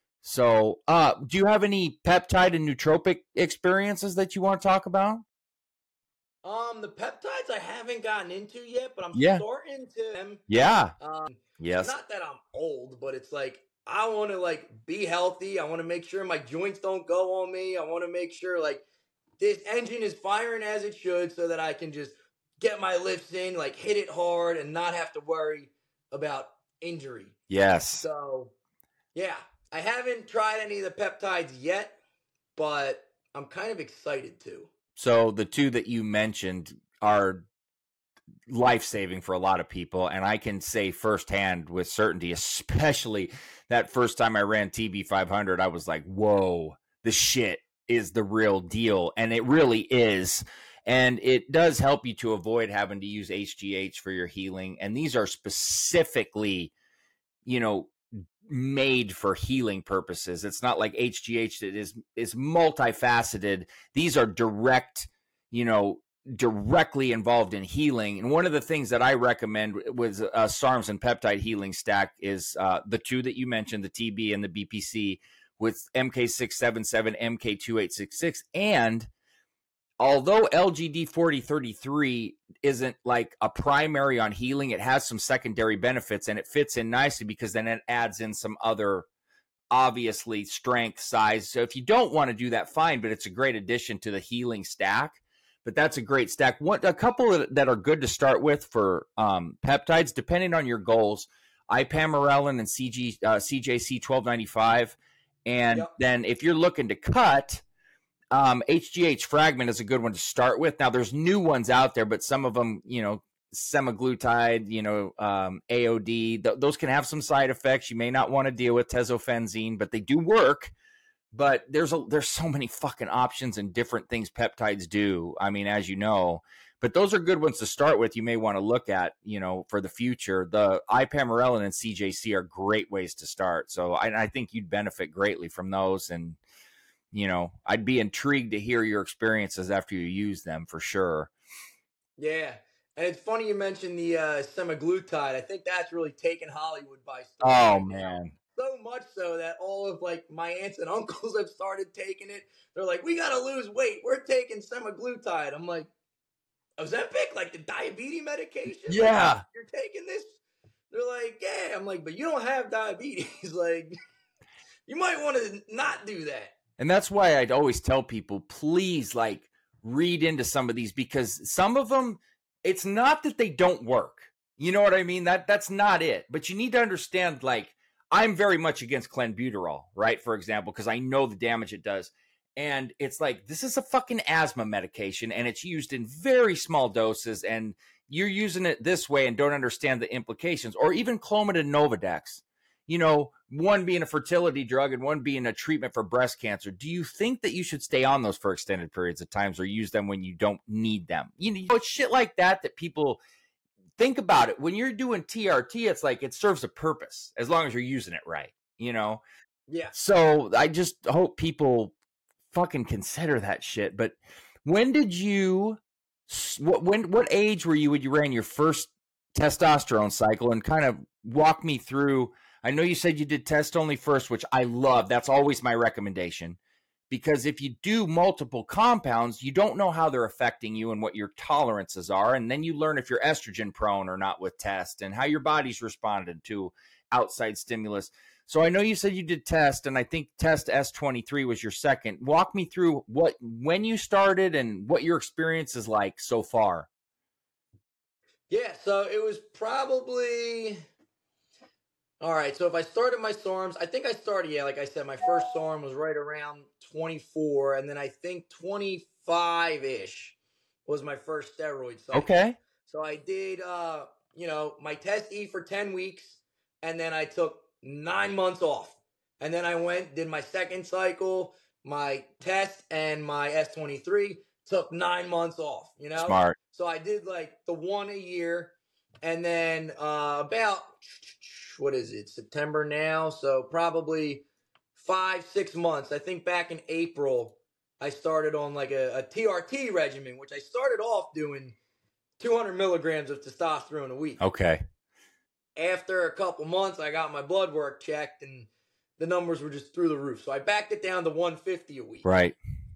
S1: So, uh, do you have any peptide and nootropic experiences that you want to talk about?
S2: um, the peptides I haven't gotten into yet, but I'm
S1: Yeah.
S2: starting to them.
S1: Yeah.
S2: Um,
S1: Yes.
S2: Not that I'm old, but it's like I want to like be healthy. I want to make sure my joints don't go on me. I want to make sure like this engine is firing as it should, so that I can just get my lifts in, like hit it hard, and not have to worry about injury.
S1: Yes.
S2: So, yeah, I haven't tried any of the peptides yet, but I'm kind of excited to.
S1: So the two that you mentioned are life-saving for a lot of people, and I can say firsthand with certainty, especially that first time I ran T B five hundred, I was like, whoa, this shit is the real deal. And it really is. And it does help you to avoid having to use H G H for your healing. And these are specifically, you know, made for healing purposes. It's not like H G H that is is multifaceted. These are direct, you know, directly involved in healing. And one of the things that I recommend with uh, SARMs and peptide healing stack is uh, the two that you mentioned, the T B and the B P C, with M K six seventy-seven, M K twenty-eight sixty-six. And although L G D forty thirty-three isn't like a primary on healing, it has some secondary benefits, and it fits in nicely because then it adds in some other, obviously, strength, size. So if you don't want to do that, fine, but it's a great addition to the healing stack. But that's a great stack. One, a couple that are good to start with for um, peptides, depending on your goals, ipamorelin and C G, uh, C J C twelve ninety-five. And
S2: Yep.
S1: then if you're looking to cut, Um, H G H fragment is a good one to start with. Now, there's new ones out there, but some of them, you know, semaglutide, you know, um, A O D, th- those can have some side effects. You may not want to deal with tezofenazine, but they do work. But there's a there's so many fucking options and different things peptides do. I mean, as you know, but those are good ones to start with. You may want to look at, you know, for the future. The ipamorelin and C J C are great ways to start. So I, I think you'd benefit greatly from those. And you know, I'd be intrigued to hear your experiences after you use them for sure.
S2: Yeah. And it's funny you mentioned the uh, semaglutide. I think that's really taken Hollywood by storm.
S1: Oh,
S2: right now.
S1: man.
S2: So much so that all of like my aunts and uncles have started taking it. They're like, we got to lose weight. We're taking semaglutide. I'm like, Ozempic, like the diabetes medication?
S1: Yeah.
S2: Like, you're taking this? They're like, yeah. I'm like, but you don't have diabetes. Like, you might want to not do that.
S1: And that's why I'd always tell people, please, like, read into some of these, because some of them, it's not that they don't work. You know what I mean? That that's not it. But you need to understand, like, I'm very much against clenbuterol, right? For example, because I know the damage it does. And it's like, this is a fucking asthma medication, and it's used in very small doses, and you're using it this way and don't understand the implications. Or even Clomid and Novadex, you know, one being a fertility drug and one being a treatment for breast cancer. Do you think that you should stay on those for extended periods of times, or use them when you don't need them? You know, it's shit like that that people think about it. When you're doing T R T, it's like it serves a purpose as long as you're using it right, you know?
S2: Yeah.
S1: So I just hope people fucking consider that shit. But when did you, what, when, what age were you when you ran your first testosterone cycle? And kind of walk me through. I know you said you did test only first, which I love. That's always my recommendation, because if you do multiple compounds, you don't know how they're affecting you and what your tolerances are. And then you learn if you're estrogen prone or not with test, and how your body's responded to outside stimulus. So I know you said you did test, and I think test S twenty-three was your second. Walk me through what when you started and what your experience is like so far.
S2: Yeah, so it was probably all right. So if I started my SARMs, I think I started, yeah, like I said, my first SARM was right around twenty-four, and then I think twenty-five ish was my first steroid cycle.
S1: Okay.
S2: So I did, uh, you know, my test E for ten weeks, and then I took nine months off. And then I went, did my second cycle, my test, and my S twenty-three, took nine months off, you know?
S1: Smart.
S2: So I did like the one a year, and then uh, about, what is it, September now? So probably five, six months. I think back in April, I started on like a, a T R T regimen, which I started off doing two hundred milligrams of testosterone a week.
S1: Okay.
S2: After a couple months, I got my blood work checked, and the numbers were just through the roof. So I backed it down to one fifty a week.
S1: Right.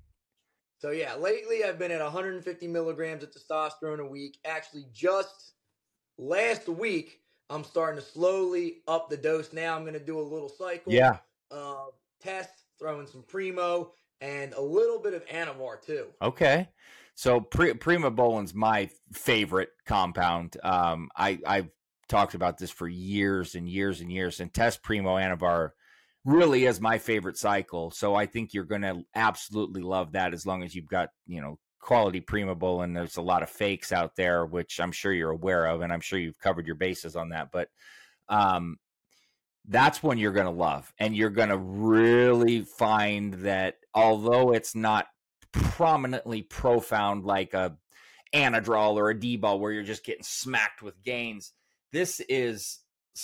S2: So yeah, lately I've been at one hundred fifty milligrams of testosterone a week. Actually, just last week, I'm starting to slowly up the dose. Now I'm going to do a little cycle.
S1: Yeah.
S2: Uh, test, throw in some Primo, and a little bit of Anavar too.
S1: Okay. So Pre- Primobolan's my favorite compound. Um, I, I've talked about this for years and years and years, and Test Primo Anavar really is my favorite cycle. So I think you're going to absolutely love that as long as you've got, you know, quality Primobolan. There's a lot of fakes out there, which I'm sure you're aware of, and I'm sure you've covered your bases on that. But um, that's one you're going to love, and you're going to really find that although it's not prominently profound like a Anadrol or a D-ball where you're just getting smacked with gains, this is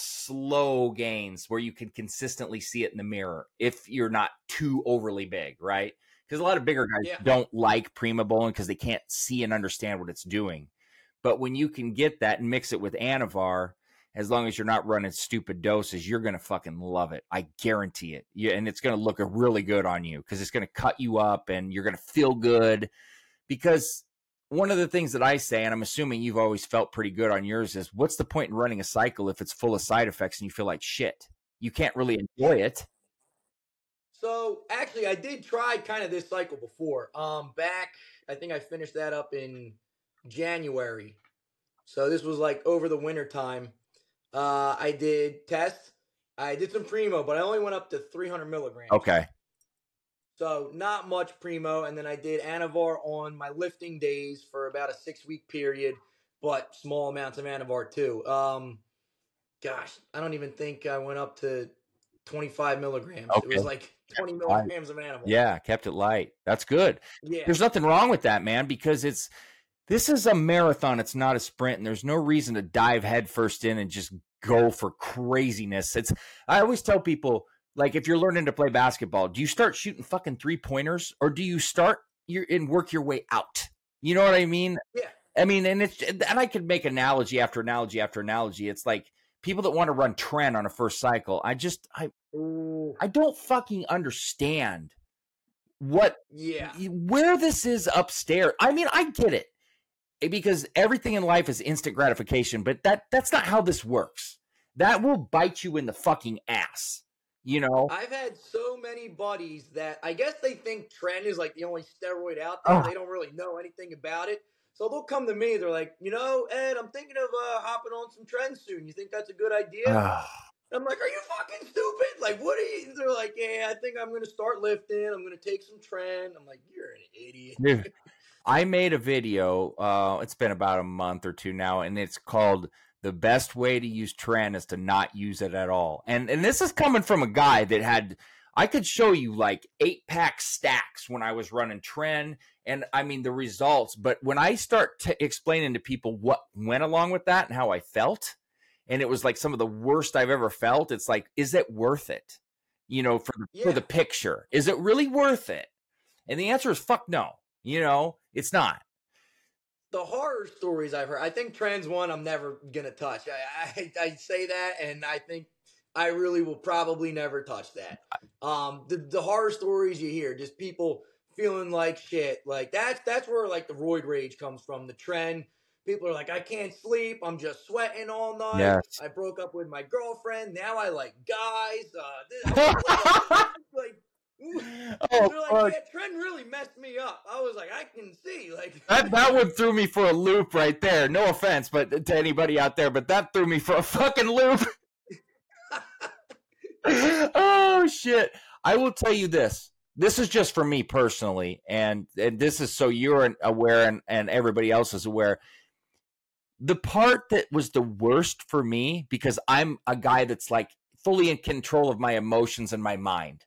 S1: slow gains where you can consistently see it in the mirror if you're not too overly big, right? Because a lot of bigger guys
S2: Yeah.
S1: don't like Primobolan because they can't see and understand what it's doing. But when you can get that and mix it with Anavar, as long as you're not running stupid doses, you're going to fucking love it. I guarantee it. Yeah, and it's going to look really good on you because it's going to cut you up and you're going to feel good. Because one of the things that I say, and I'm assuming you've always felt pretty good on yours, is what's the point in running a cycle if it's full of side effects and you feel like shit? You can't really enjoy it.
S2: So actually, I did try kind of this cycle before. Um, back, I think I finished that up in January. So this was like over the winter time. Uh, I did test. I did some Primo, but I only went up to three hundred milligrams.
S1: Okay.
S2: So not much Primo. And then I did Anavar on my lifting days for about a six week period, but small amounts of Anavar too. Um, gosh, I don't even think I went up to twenty-five milligrams.
S1: Okay.
S2: It was like twenty milligrams of Anavar.
S1: Yeah, kept it light. That's good.
S2: Yeah.
S1: There's nothing wrong with that, man, because it's this is a marathon. It's not a sprint, and there's no reason to dive headfirst in and just go for craziness. It's I always tell people, like, if you're learning to play basketball, do you start shooting fucking three pointers or do you start your and work your way out? You know what I mean?
S2: Yeah.
S1: I mean, and it's and I could make analogy after analogy after analogy. It's like people that want to run trend on a first cycle. I just I
S2: Ooh.
S1: I don't fucking understand what
S2: Yeah.
S1: where this is upstairs. I mean, I get it because everything in life is instant gratification, but that that's not how this works. That will bite you in the fucking ass. You know,
S2: I've had so many buddies that I guess they think Tren is like the only steroid out there.
S1: Oh.
S2: They don't really know anything about it. So they'll come to me. They're like, you know, Ed, I'm thinking of uh, hopping on some Tren soon. You think that's a good idea?
S1: uh,
S2: I'm like, are you fucking stupid? Like, what are you? They're like, yeah, I think I'm going to start lifting. I'm going to take some Tren. I'm like, you're an idiot.
S1: dude, I made a video. Uh, it's been about a month or two now, and it's called "The Best Way to Use Tren is to Not Use It at All." And and this is coming from a guy that had. I could show you like eight pack stacks when I was running Tren, and I mean the results. But when I start t- explaining to people what went along with that and how I felt, and it was like some of the worst I've ever felt. It's like, is it worth it? You know, for the,
S2: Yeah.
S1: for the picture, is it really worth it? And the answer is fuck no. You know, it's not.
S2: The horror stories I've heard, I think Tren's one I'm never going to touch. I, I, I say that, and I think I really will probably never touch that. Um, the, the horror stories you hear, just people feeling like shit. Like that's that's where like the roid rage comes from. The Tren People are like, I can't sleep. I'm just sweating all night.
S1: Yes.
S2: I broke up with my girlfriend. Now I like guys. Uh, this, I'm like, what? Like,
S1: oh,
S2: they're like,
S1: fuck.
S2: yeah, Trent really messed me up. I was like, I can see. Like
S1: that that one threw me for a loop right there. No offense, but to anybody out there, but that threw me for a fucking loop. Oh shit. I will tell you this. This is just for me personally, and, and this is so you're aware and, and everybody else is aware. The part that was the worst for me, because I'm a guy that's like fully in control of my emotions and my mind,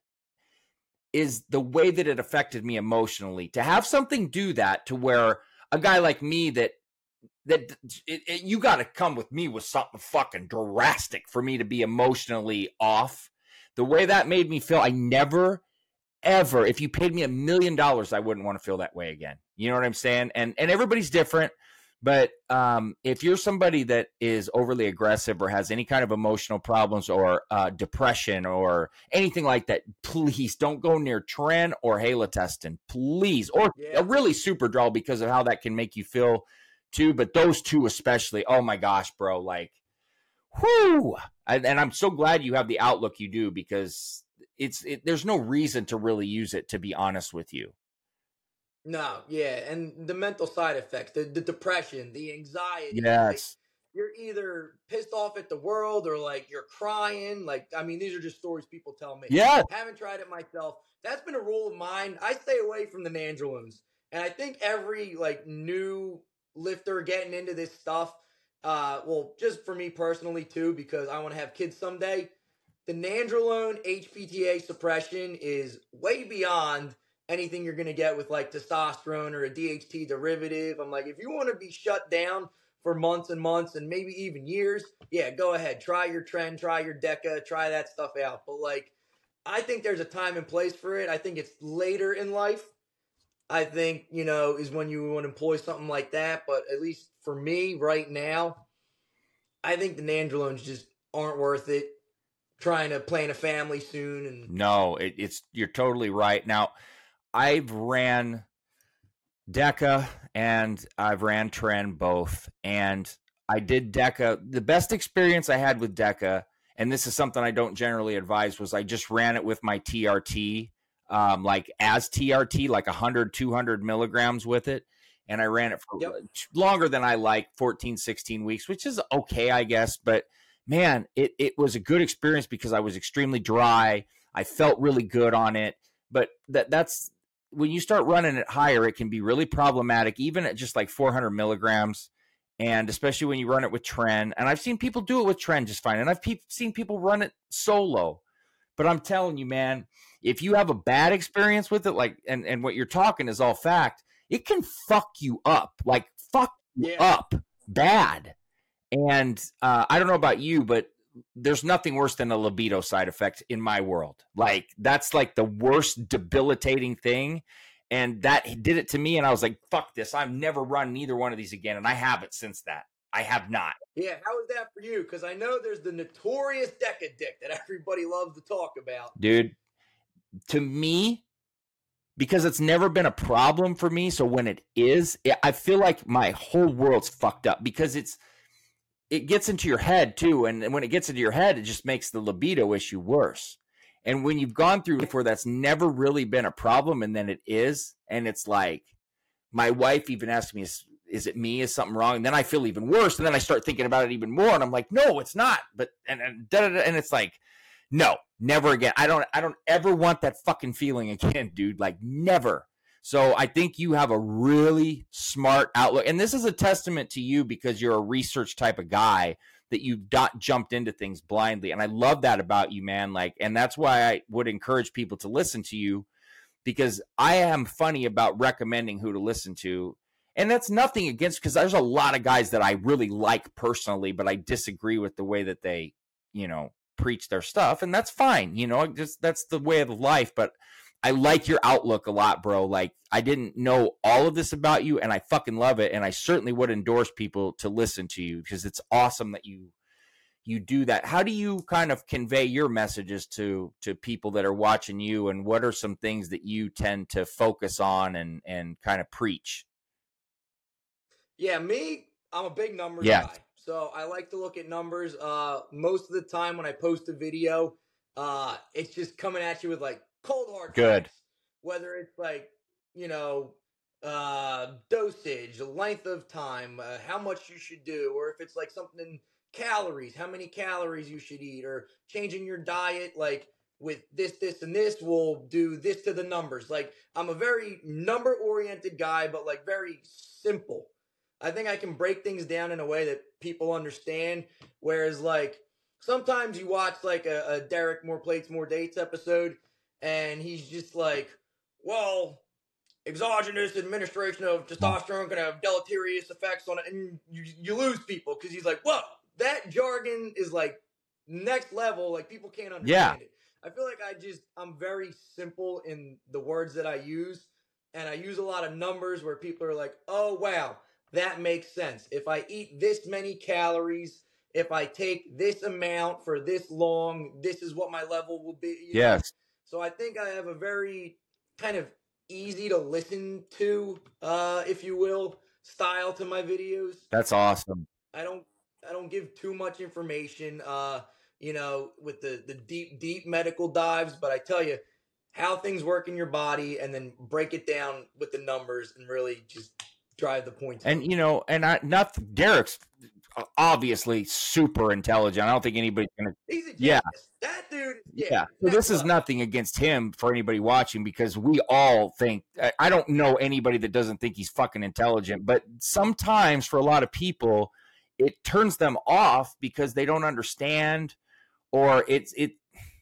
S1: is the way that it affected me emotionally. To have something do that to where a guy like me that that it, it, you got to come with me with something fucking drastic for me to be emotionally off. The way that made me feel, I never, ever, if you paid me a million dollars, I wouldn't want to feel that way again. You know what I'm saying? And and everybody's different. But um, if you're somebody that is overly aggressive or has any kind of emotional problems or uh, depression or anything like that, please don't go near Tren or Halotestin, please. Or
S2: yeah.
S1: a really Superdrol because of how that can make you feel too. But those two especially, oh my gosh, bro, like, whoo. And, and I'm so glad you have the outlook you do because it's it, there's no reason to really use it, to be honest with you.
S2: No, yeah, and the mental side effects, the, the depression, the anxiety.
S1: Yes.
S2: Like, you're either pissed off at the world or like you're crying. Like, I mean, these are just stories people tell me.
S1: Yeah.
S2: Haven't tried it myself. That's been a rule of mine. I stay away from the nandrolones. And I think every like new lifter getting into this stuff, uh, well, just for me personally too, because I want to have kids someday, the nandrolone H P T A suppression is way beyond anything you're going to get with like testosterone or a D H T derivative. I'm like, if you want to be shut down for months and months and maybe even years, yeah, go ahead. Try your Tren, try your Deca, try that stuff out. But like, I think there's a time and place for it. I think it's later in life. I think, you know, is when you want to employ something like that. But at least for me right now, I think the nandrolones just aren't worth it. Trying to plan a family soon. And
S1: no, it, it's, you're totally right. Now, I've ran Deca and I've ran Tren both. And I did Deca. The best experience I had with Deca, and this is something I don't generally advise, was I just ran it with my T R T, um, like as T R T, like one hundred, two hundred milligrams with it. And I ran it for
S2: yep.
S1: longer than I like, fourteen, sixteen weeks, which is okay, I guess. But man, it, it was a good experience because I was extremely dry. I felt really good on it. But that that's, when you start running it higher, it can be really problematic, even at just like four hundred milligrams. And especially when you run it with Tren. And I've seen people do it with Tren just fine. And I've pe- seen people run it solo. But I'm telling you, man, if you have a bad experience with it, like, and, and what you're talking is all fact, it can fuck you up, like fuck you
S2: yeah.
S1: up bad. And uh, I don't know about you, but there's nothing worse than a libido side effect in my world. Like, that's like the worst debilitating thing. And that did it to me. And I was like, fuck this. I've never run either one of these again. And I haven't since that. I have not.
S2: Yeah. How is that for you? Because I know there's the notorious Deca dick that everybody loves to talk about.
S1: Dude, to me, because it's never been a problem for me. So when it is, I feel like my whole world's fucked up because it's, it gets into your head too. And when it gets into your head, it just makes the libido issue worse. And when you've gone through life where that's never really been a problem and then it is, and it's like, my wife even asked me, is, is it me? Is something wrong? And then I feel even worse. And then I start thinking about it even more. And I'm like, no, it's not. But, and, and, da, da, da, and it's like, no, never again. I don't, I don't ever want that fucking feeling again, dude. Like, never. So I think you have a really smart outlook. And this is a testament to you because you're a research type of guy, that you've not jumped into things blindly. And I love that about you, man. Like, and that's why I would encourage people to listen to you, because I am funny about recommending who to listen to. And that's nothing against, because there's a lot of guys that I really like personally, but I disagree with the way that they, you know, preach their stuff. And that's fine. You know, just, that's the way of life. But I like your outlook a lot, bro. Like, I didn't know all of this about you, and I fucking love it. And I certainly would endorse people to listen to you because it's awesome that you you do that. How do you kind of convey your messages to to people that are watching you, and what are some things that you tend to focus on and and kind of preach?
S2: Yeah, me, I'm a big numbers
S1: Yeah.
S2: guy. So I like to look at numbers. Uh, most of the time when I post a video, uh, it's just coming at you with like cold hard
S1: Good.
S2: facts. Whether it's like, you know, uh, dosage, length of time, uh, how much you should do, or if it's like something in calories, how many calories you should eat, or changing your diet, like with this, this, and this will do this to the numbers. Like I'm a very number oriented guy, but like very simple. I think I can break things down in a way that people understand. Whereas, like, sometimes you watch like a, a Derek More Plates, More Dates episode, and he's just like, well, exogenous administration of testosterone can have deleterious effects on it. And you, you lose people because he's like, whoa, that jargon is like next level. Like, people can't understand
S1: Yeah.
S2: it. I feel like I just, I'm very simple in the words that I use. And I use a lot of numbers where people are like, oh, wow. That makes sense. If I eat this many calories, if I take this amount for this long, this is what my level will be. You know?
S1: Yes.
S2: So I think I have a very kind of easy to listen to, uh, if you will, style to my videos.
S1: That's awesome.
S2: I don't, I don't give too much information, uh, you know, with the, the deep, deep medical dives, but I tell you how things work in your body and then break it down with the numbers and really just drive the points.
S1: And, you know, and I, not Derek's obviously super intelligent. I don't think anybody's going to,
S2: He's a genius.
S1: yeah,
S2: that dude. Yeah.
S1: yeah. So this is nothing against him for anybody watching, because we all think, I don't know anybody that doesn't think he's fucking intelligent, but sometimes for a lot of people, it turns them off because they don't understand, or it's, it,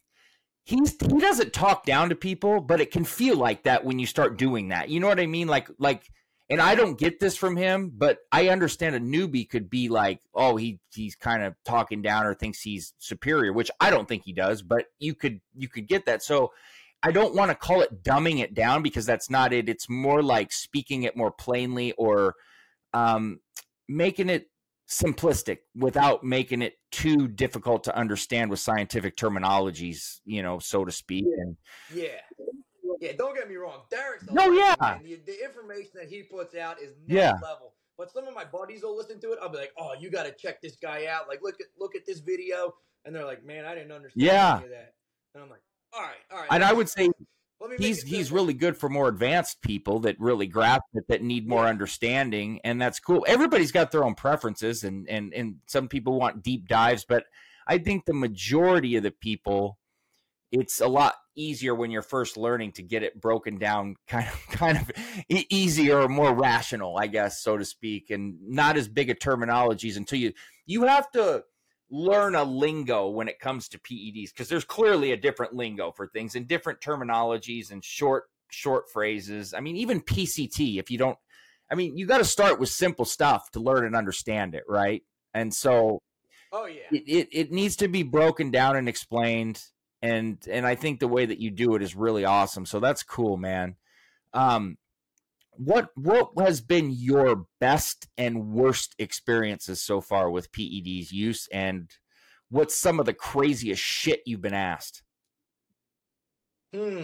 S1: he's, he doesn't talk down to people, but it can feel like that when you start doing that. You know what I mean? Like, like, and I don't get this from him, but I understand a newbie could be like, oh, he he's kind of talking down or thinks he's superior, which I don't think he does, but you could you could get that. So I don't want to call it dumbing it down, because that's not it. It's more like speaking it more plainly, or um, making it simplistic without making it too difficult to understand with scientific terminologies, you know, so to speak. And
S2: yeah. Yeah, don't get me wrong. Derek's a
S1: no,
S2: legend,
S1: yeah.
S2: man. The, the information that he puts out is next
S1: Yeah.
S2: level. But some of my buddies will listen to it. I'll be like, "Oh, you got to check this guy out. Like, look at look at this video." And they're like, "Man, I didn't understand
S1: Yeah.
S2: any of that." And I'm like, "All right, all right."
S1: And I would say
S2: Let me make
S1: he's
S2: it
S1: he's
S2: simple.
S1: really good for more advanced people that really grasp it, that need more
S2: Yeah.
S1: understanding, and that's cool. Everybody's got their own preferences, and and and some people want deep dives, but I think the majority of the people, it's a lot easier when you're first learning to get it broken down kind of kind of e- easier or more rational, I guess, so to speak, and not as big of terminologies until you you have to learn a lingo when it comes to P E Ds, because there's clearly a different lingo for things and different terminologies and short short phrases. I mean, even P C T, if you don't, I mean, you got to start with simple stuff to learn and understand it, right? And so
S2: Oh yeah.
S1: it, it, it needs to be broken down and explained. And and I think the way that you do it is really awesome. So that's cool, man. Um, what what has been your best and worst experiences so far with P E Ds use, and what's some of the craziest shit you've been asked?
S2: Hmm.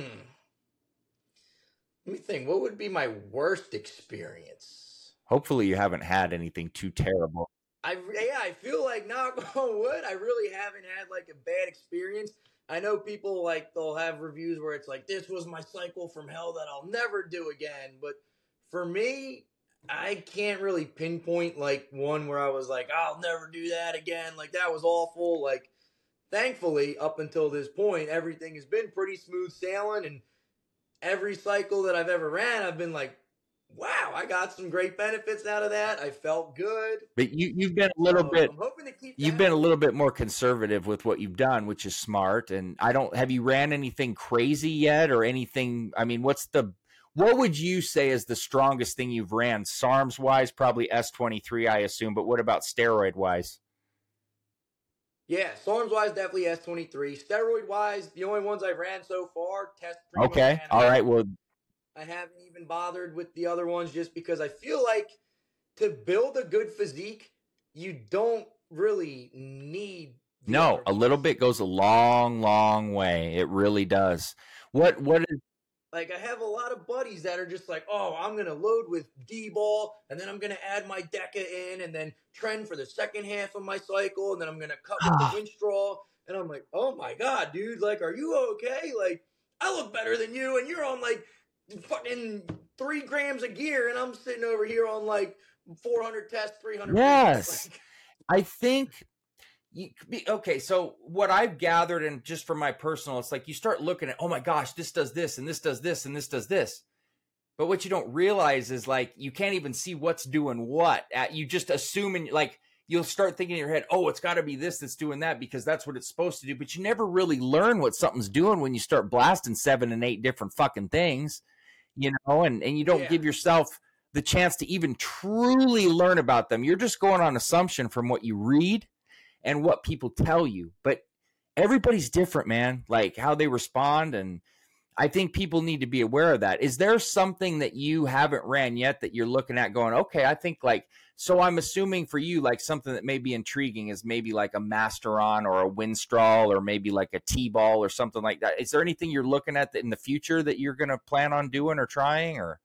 S2: Let me think. What would be my worst experience?
S1: Hopefully you haven't had anything too terrible.
S2: I yeah, I feel like, knock on wood, I really haven't had like a bad experience. I know people like they'll have reviews where it's like, this was my cycle from hell that I'll never do again. But for me, I can't really pinpoint like one where I was like, I'll never do that again. Like, that was awful. Like, thankfully, up until this point, everything has been pretty smooth sailing. And every cycle that I've ever ran, I've been like, wow, I got some great benefits out of that. I felt good.
S1: But you you've been a little
S2: So
S1: bit
S2: I'm hoping to keep
S1: you've
S2: that.
S1: been a little bit more conservative with what you've done, which is smart. And I don't have you ran anything crazy yet, or anything? I mean, what's the what would you say is the strongest thing you've ran? SARMs wise, probably S twenty-three, I assume. But what about steroid wise?
S2: Yeah, SARMs wise, definitely S twenty-three. Steroid wise, the only ones I've ran so far, Test Primo
S1: Okay,
S2: and
S1: all right. Well,
S2: I haven't even bothered with the other ones just because I feel like to build a good physique, you don't really need the
S1: no,
S2: other
S1: a little
S2: ones.
S1: bit goes a long, long way. It really does. What what is
S2: Like, I have a lot of buddies that are just like, oh, I'm going to load with D-ball, and then I'm going to add my DECA in, and then trend for the second half of my cycle, and then I'm going to cut with the Winstrol. And I'm like, oh, my God, dude. Like, are you okay? Like, I look better than you, and you're on, like, fucking three grams of gear, and I'm sitting over here on, like, four hundred tests, three hundred.
S1: Yes.
S2: Like,
S1: I think... You, okay, so what I've gathered, and just from my personal, it's like you start looking at, oh my gosh, this does this, and this does this, and this does this. But what you don't realize is, like, you can't even see what's doing what. At, you just assume, and like, you'll start thinking in your head, oh, it's got to be this that's doing that because that's what it's supposed to do. But you never really learn what something's doing when you start blasting seven and eight different fucking things, you know, and, and you don't yeah. give yourself the chance to even truly learn about them. You're just going on assumption from what you read and what people tell you, but everybody's different, man, like how they respond. And I think people need to be aware of that. Is there something that you haven't ran yet that you're looking at going, okay, I think like, so I'm assuming for you, like something that may be intriguing is maybe like a Masteron or a Winstrol or maybe like a T-ball or something like that. Is there anything you're looking at that in the future that you're going to plan on doing or trying or?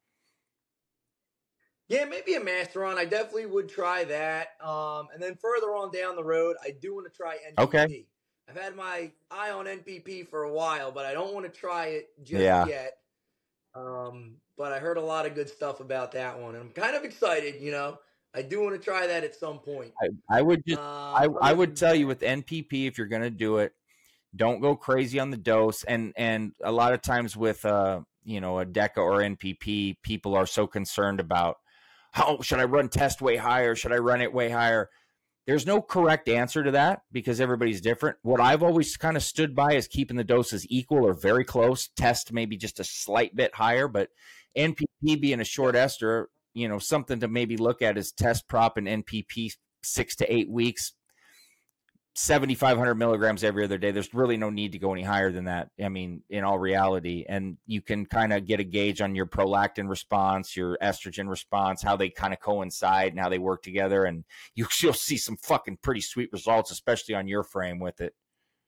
S2: Yeah, maybe a Masteron. I definitely would try that. Um, and then further on down the road, I do want to try N P P.
S1: Okay.
S2: I've had my eye on N P P for a while, but I don't want to try it just
S1: yeah.
S2: yet. Um, but I heard a lot of good stuff about that one, and I'm kind of excited. You know, I do want to try that at some point.
S1: I, I would just, um, I, I would tell you with N P P, if you're going to do it, don't go crazy on the dose. And and a lot of times with uh, you know, a DECA or N P P, people are so concerned about, how should I run test way higher? Should I run it way higher? There's no correct answer to that because everybody's different. What I've always kind of stood by is keeping the doses equal or very close. Test maybe just a slight bit higher, but N P P being a short ester, you know, something to maybe look at is test prop and N P P six to eight weeks, seventy-five hundred milligrams every other day. There's really no need to go any higher than that. I mean, in all reality, and you can kind of get a gauge on your prolactin response, your estrogen response, how they kind of coincide and how they work together. And you, you'll see some fucking pretty sweet results, especially on your frame with it.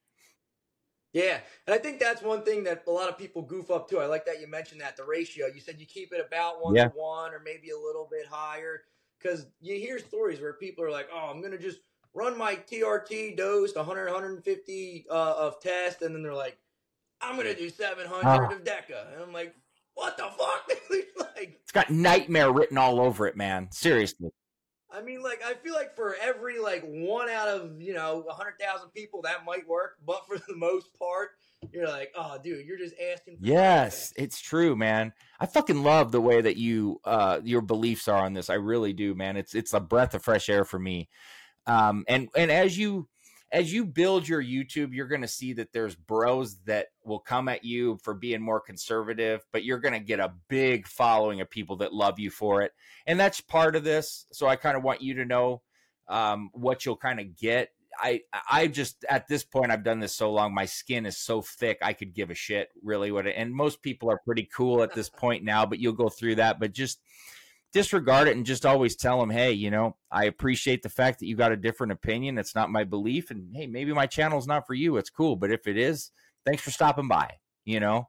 S2: Yeah. And I think that's one thing that a lot of people goof up too. I like that you mentioned that, the ratio. You said you keep it about one yeah. to one or maybe a little bit higher, because you hear stories where people are like, oh, I'm going to just run my T R T dose, one hundred, one fifty uh, of test, and then they're like, I'm going to do seven hundred oh. of DECA. And I'm like, what the fuck? Like,
S1: it's got nightmare written all over it, man. Seriously.
S2: I mean, like, I feel like for every, like, one out of, you know, one hundred thousand people, that might work. But for the most part, you're like, oh, dude, you're just asking for
S1: yes, it's true, man. I fucking love the way that you, uh, your beliefs are on this. I really do, man. It's, it's a breath of fresh air for me. Um, and, and as you, as you build your YouTube, you're going to see that there's bros that will come at you for being more conservative, but you're going to get a big following of people that love you for it. And that's part of this. So I kind of want you to know, um, what you'll kind of get. I, I just, at this point, I've done this so long, my skin is so thick, I could give a shit really what it, and most people are pretty cool at this point now, but you'll go through that, but just disregard it and just always tell them, hey, you know, I appreciate the fact that you got a different opinion. It's not my belief. And hey, maybe my channel's not for you. It's cool. But if it is, thanks for stopping by, you know?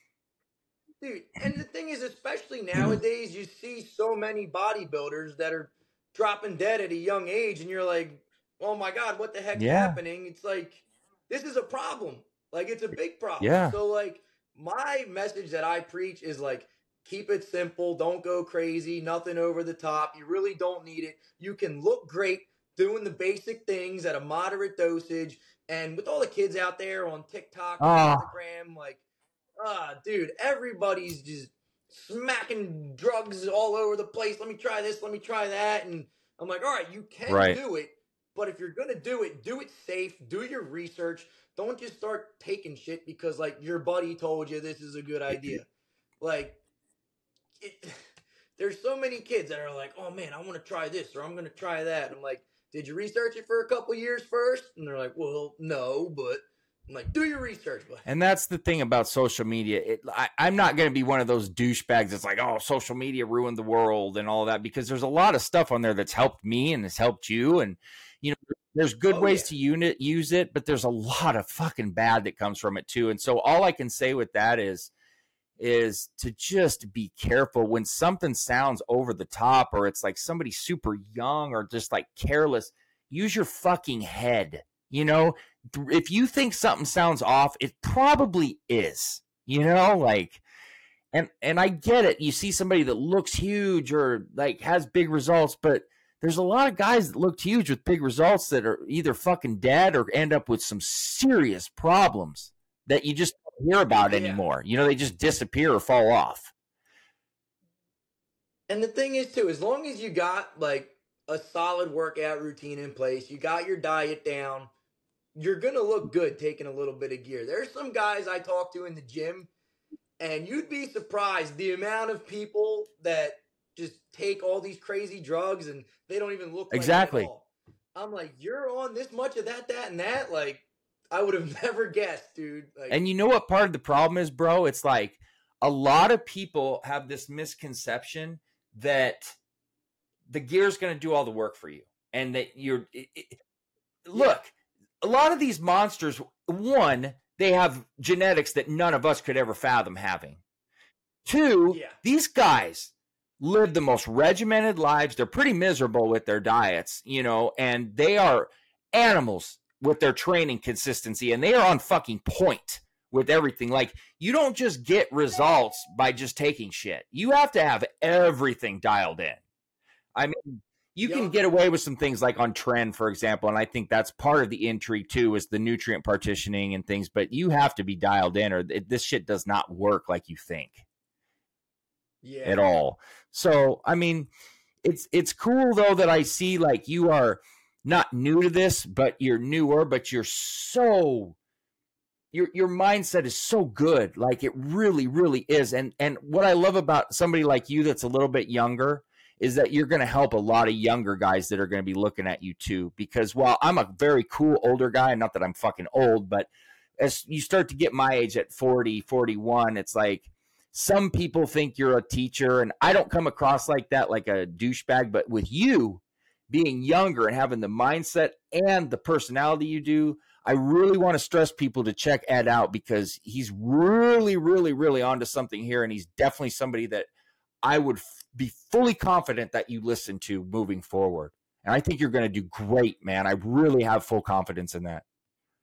S2: Dude, and the thing is, especially nowadays, you see so many bodybuilders that are dropping dead at a young age, and you're like, oh my God, what the heck's yeah. happening? It's like, this is a problem. Like, it's a big problem.
S1: Yeah.
S2: So, like, my message that I preach is like, keep it simple. Don't go crazy. Nothing over the top. You really don't need it. You can look great doing the basic things at a moderate dosage. And with all the kids out there on TikTok, oh. Instagram, like, ah, dude, everybody's just smacking drugs all over the place. Let me try this. Let me try that. And I'm like, all right, you can
S1: right.
S2: do it. But if you're going to do it, do it safe. Do your research. Don't just start taking shit because, like, your buddy told you this is a good idea. Like, It, there's so many kids that are like, oh man, I want to try this or I'm going to try that. And I'm like, did you research it for a couple years first? And they're like, well, no, but I'm like, do your research. But
S1: and that's the thing about social media. It, I, I'm not going to be one of those douchebags that's like, oh, social media ruined the world and all that, because there's a lot of stuff on there that's helped me and has helped you. And, you know, there's good oh, ways yeah. to unit, use it, but there's a lot of fucking bad that comes from it too. And so all I can say with that is, is to just be careful when something sounds over the top, or it's like somebody super young or just like careless. Use your fucking head. You know, if you think something sounds off, it probably is, you know, like, and, and I get it. You see somebody that looks huge or like has big results, but there's a lot of guys that looked huge with big results that are either fucking dead or end up with some serious problems that you just don't hear about yeah. anymore. You know, they just disappear or fall off.
S2: And the thing is too, as long as you got like a solid workout routine in place, you got your diet down, you're going to look good taking a little bit of gear. There's some guys I talk to in the gym, and you'd be surprised the amount of people that just take all these crazy drugs and they don't even look like
S1: exactly.
S2: it at all. I'm like, you're on this much of that, that, and that? Like, I would have never guessed, dude. Like,
S1: and you know what part of the problem is, bro? It's like a lot of people have this misconception that the gear's going to do all the work for you. And that you're, it, it, look, yeah. a lot of these monsters, one, they have genetics that none of us could ever fathom having. Two, yeah. these guys live the most regimented lives. They're pretty miserable with their diets, you know, and they are animals with their training consistency, and they are on fucking point with everything. Like, you don't just get results by just taking shit. You have to have everything dialed in. I mean, you yep. can get away with some things like on Trend, for example, and I think that's part of the intrigue too, is the nutrient partitioning and things, but you have to be dialed in, or this shit does not work like you think. Yeah. At all. So, I mean, it's it's cool though that I see like you are not new to this, but you're newer, but you're so your your mindset is so good. Like, it really, really is. And and what I love about somebody like you that's a little bit younger is that you're going to help a lot of younger guys that are going to be looking at you too. Because while I'm a very cool older guy, not that I'm fucking old, but as you start to get my age at forty, forty-one, it's like some people think you're a teacher, and I don't come across like that, like a douchebag, but with you being younger and having the mindset and the personality you do, I really want to stress people to check Ed out, because he's really, really, really onto something here. And he's definitely somebody that I would f- be fully confident that you listen to moving forward. And I think you're going to do great, man. I really have full confidence in that.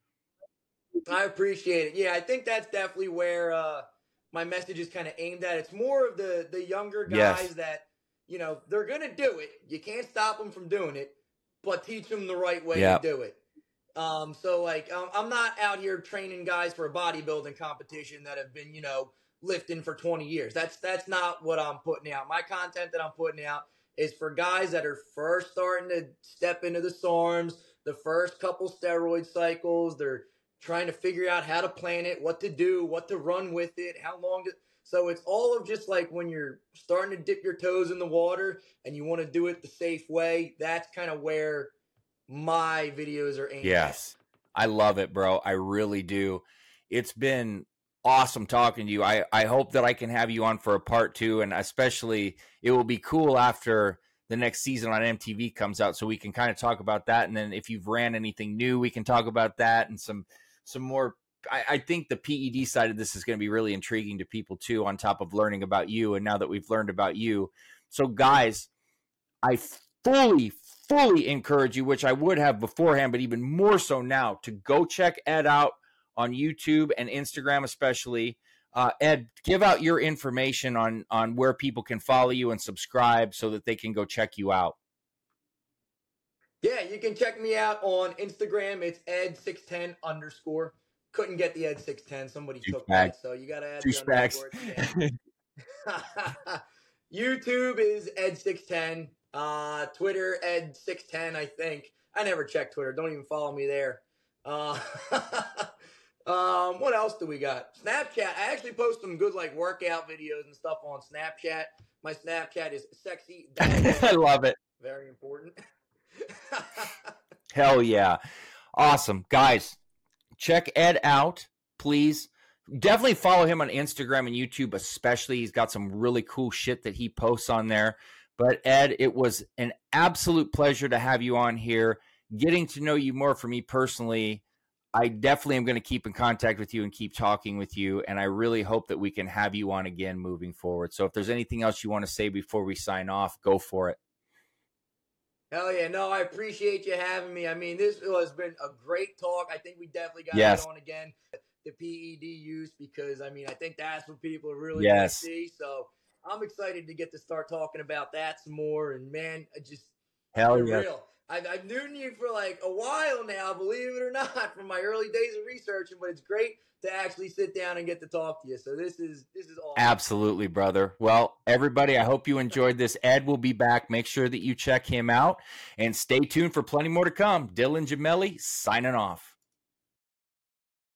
S2: I appreciate it. Yeah, I think that's definitely where uh, my message is kind of aimed at. It's more of the the younger guys yes. that, you know, they're going to do it. You can't stop them from doing it, but teach them the right way yep. to do it. Um, so, like, um, I'm not out here training guys for a bodybuilding competition that have been, you know, lifting for twenty years. That's that's not what I'm putting out. My content that I'm putting out is for guys that are first starting to step into the SARMs, the first couple steroid cycles. They're trying to figure out how to plan it, what to do, what to run with it, how long to... So it's all of just like when you're starting to dip your toes in the water and you want to do it the safe way. That's kind of where my videos are aimed
S1: yes. at. I love it, bro. I really do. It's been awesome talking to you. I, I hope that I can have you on for a part two, and especially it will be cool after the next season on M T V comes out, so we can kind of talk about that. And then if you've ran anything new, we can talk about that and some some more. I, I think the P E D side of this is going to be really intriguing to people too, on top of learning about you. And now that we've learned about you, so guys, I fully, fully encourage you, which I would have beforehand, but even more so now, to go check Ed out on YouTube and Instagram, especially. Uh, Ed, give out your information on, on where people can follow you and subscribe so that they can go check you out.
S2: Yeah, you can check me out on Instagram. It's Ed six ten underscore. Couldn't get the Ed six ten. Somebody Two took back. that, so you got to add
S1: Two
S2: the underscore. YouTube is Ed six ten. Uh, Twitter, Ed six ten, I think. I never check Twitter. Don't even follow me there. Uh, um, what else do we got? Snapchat. I actually post some good like workout videos and stuff on Snapchat. My Snapchat is sexy.
S1: I love it.
S2: Very important.
S1: Hell yeah. Awesome. Guys, check Ed out, please. Definitely follow him on Instagram and YouTube, especially. He's got some really cool shit that he posts on there. But Ed, it was an absolute pleasure to have you on here. Getting to know you more for me personally, I definitely am going to keep in contact with you and keep talking with you. And I really hope that we can have you on again moving forward. So if there's anything else you want to say before we sign off, go for it.
S2: Hell yeah. No, I appreciate you having me. I mean, this has been a great talk. I think we definitely got to
S1: yes.
S2: get on again, the P E D use, because, I mean, I think that's what people really
S1: yes.
S2: want to see. So I'm excited to get to start talking about that some more. And, man, I just,
S1: Hell
S2: for
S1: yeah.
S2: real. I've, I've known you for like a while now, believe it or not, from my early days of researching, but it's great to actually sit down and get to talk to you. So this is this is awesome.
S1: Absolutely, brother. Well, everybody, I hope you enjoyed this. Ed will be back. Make sure that you check him out and stay tuned for plenty more to come. Dylan Gemelli signing off.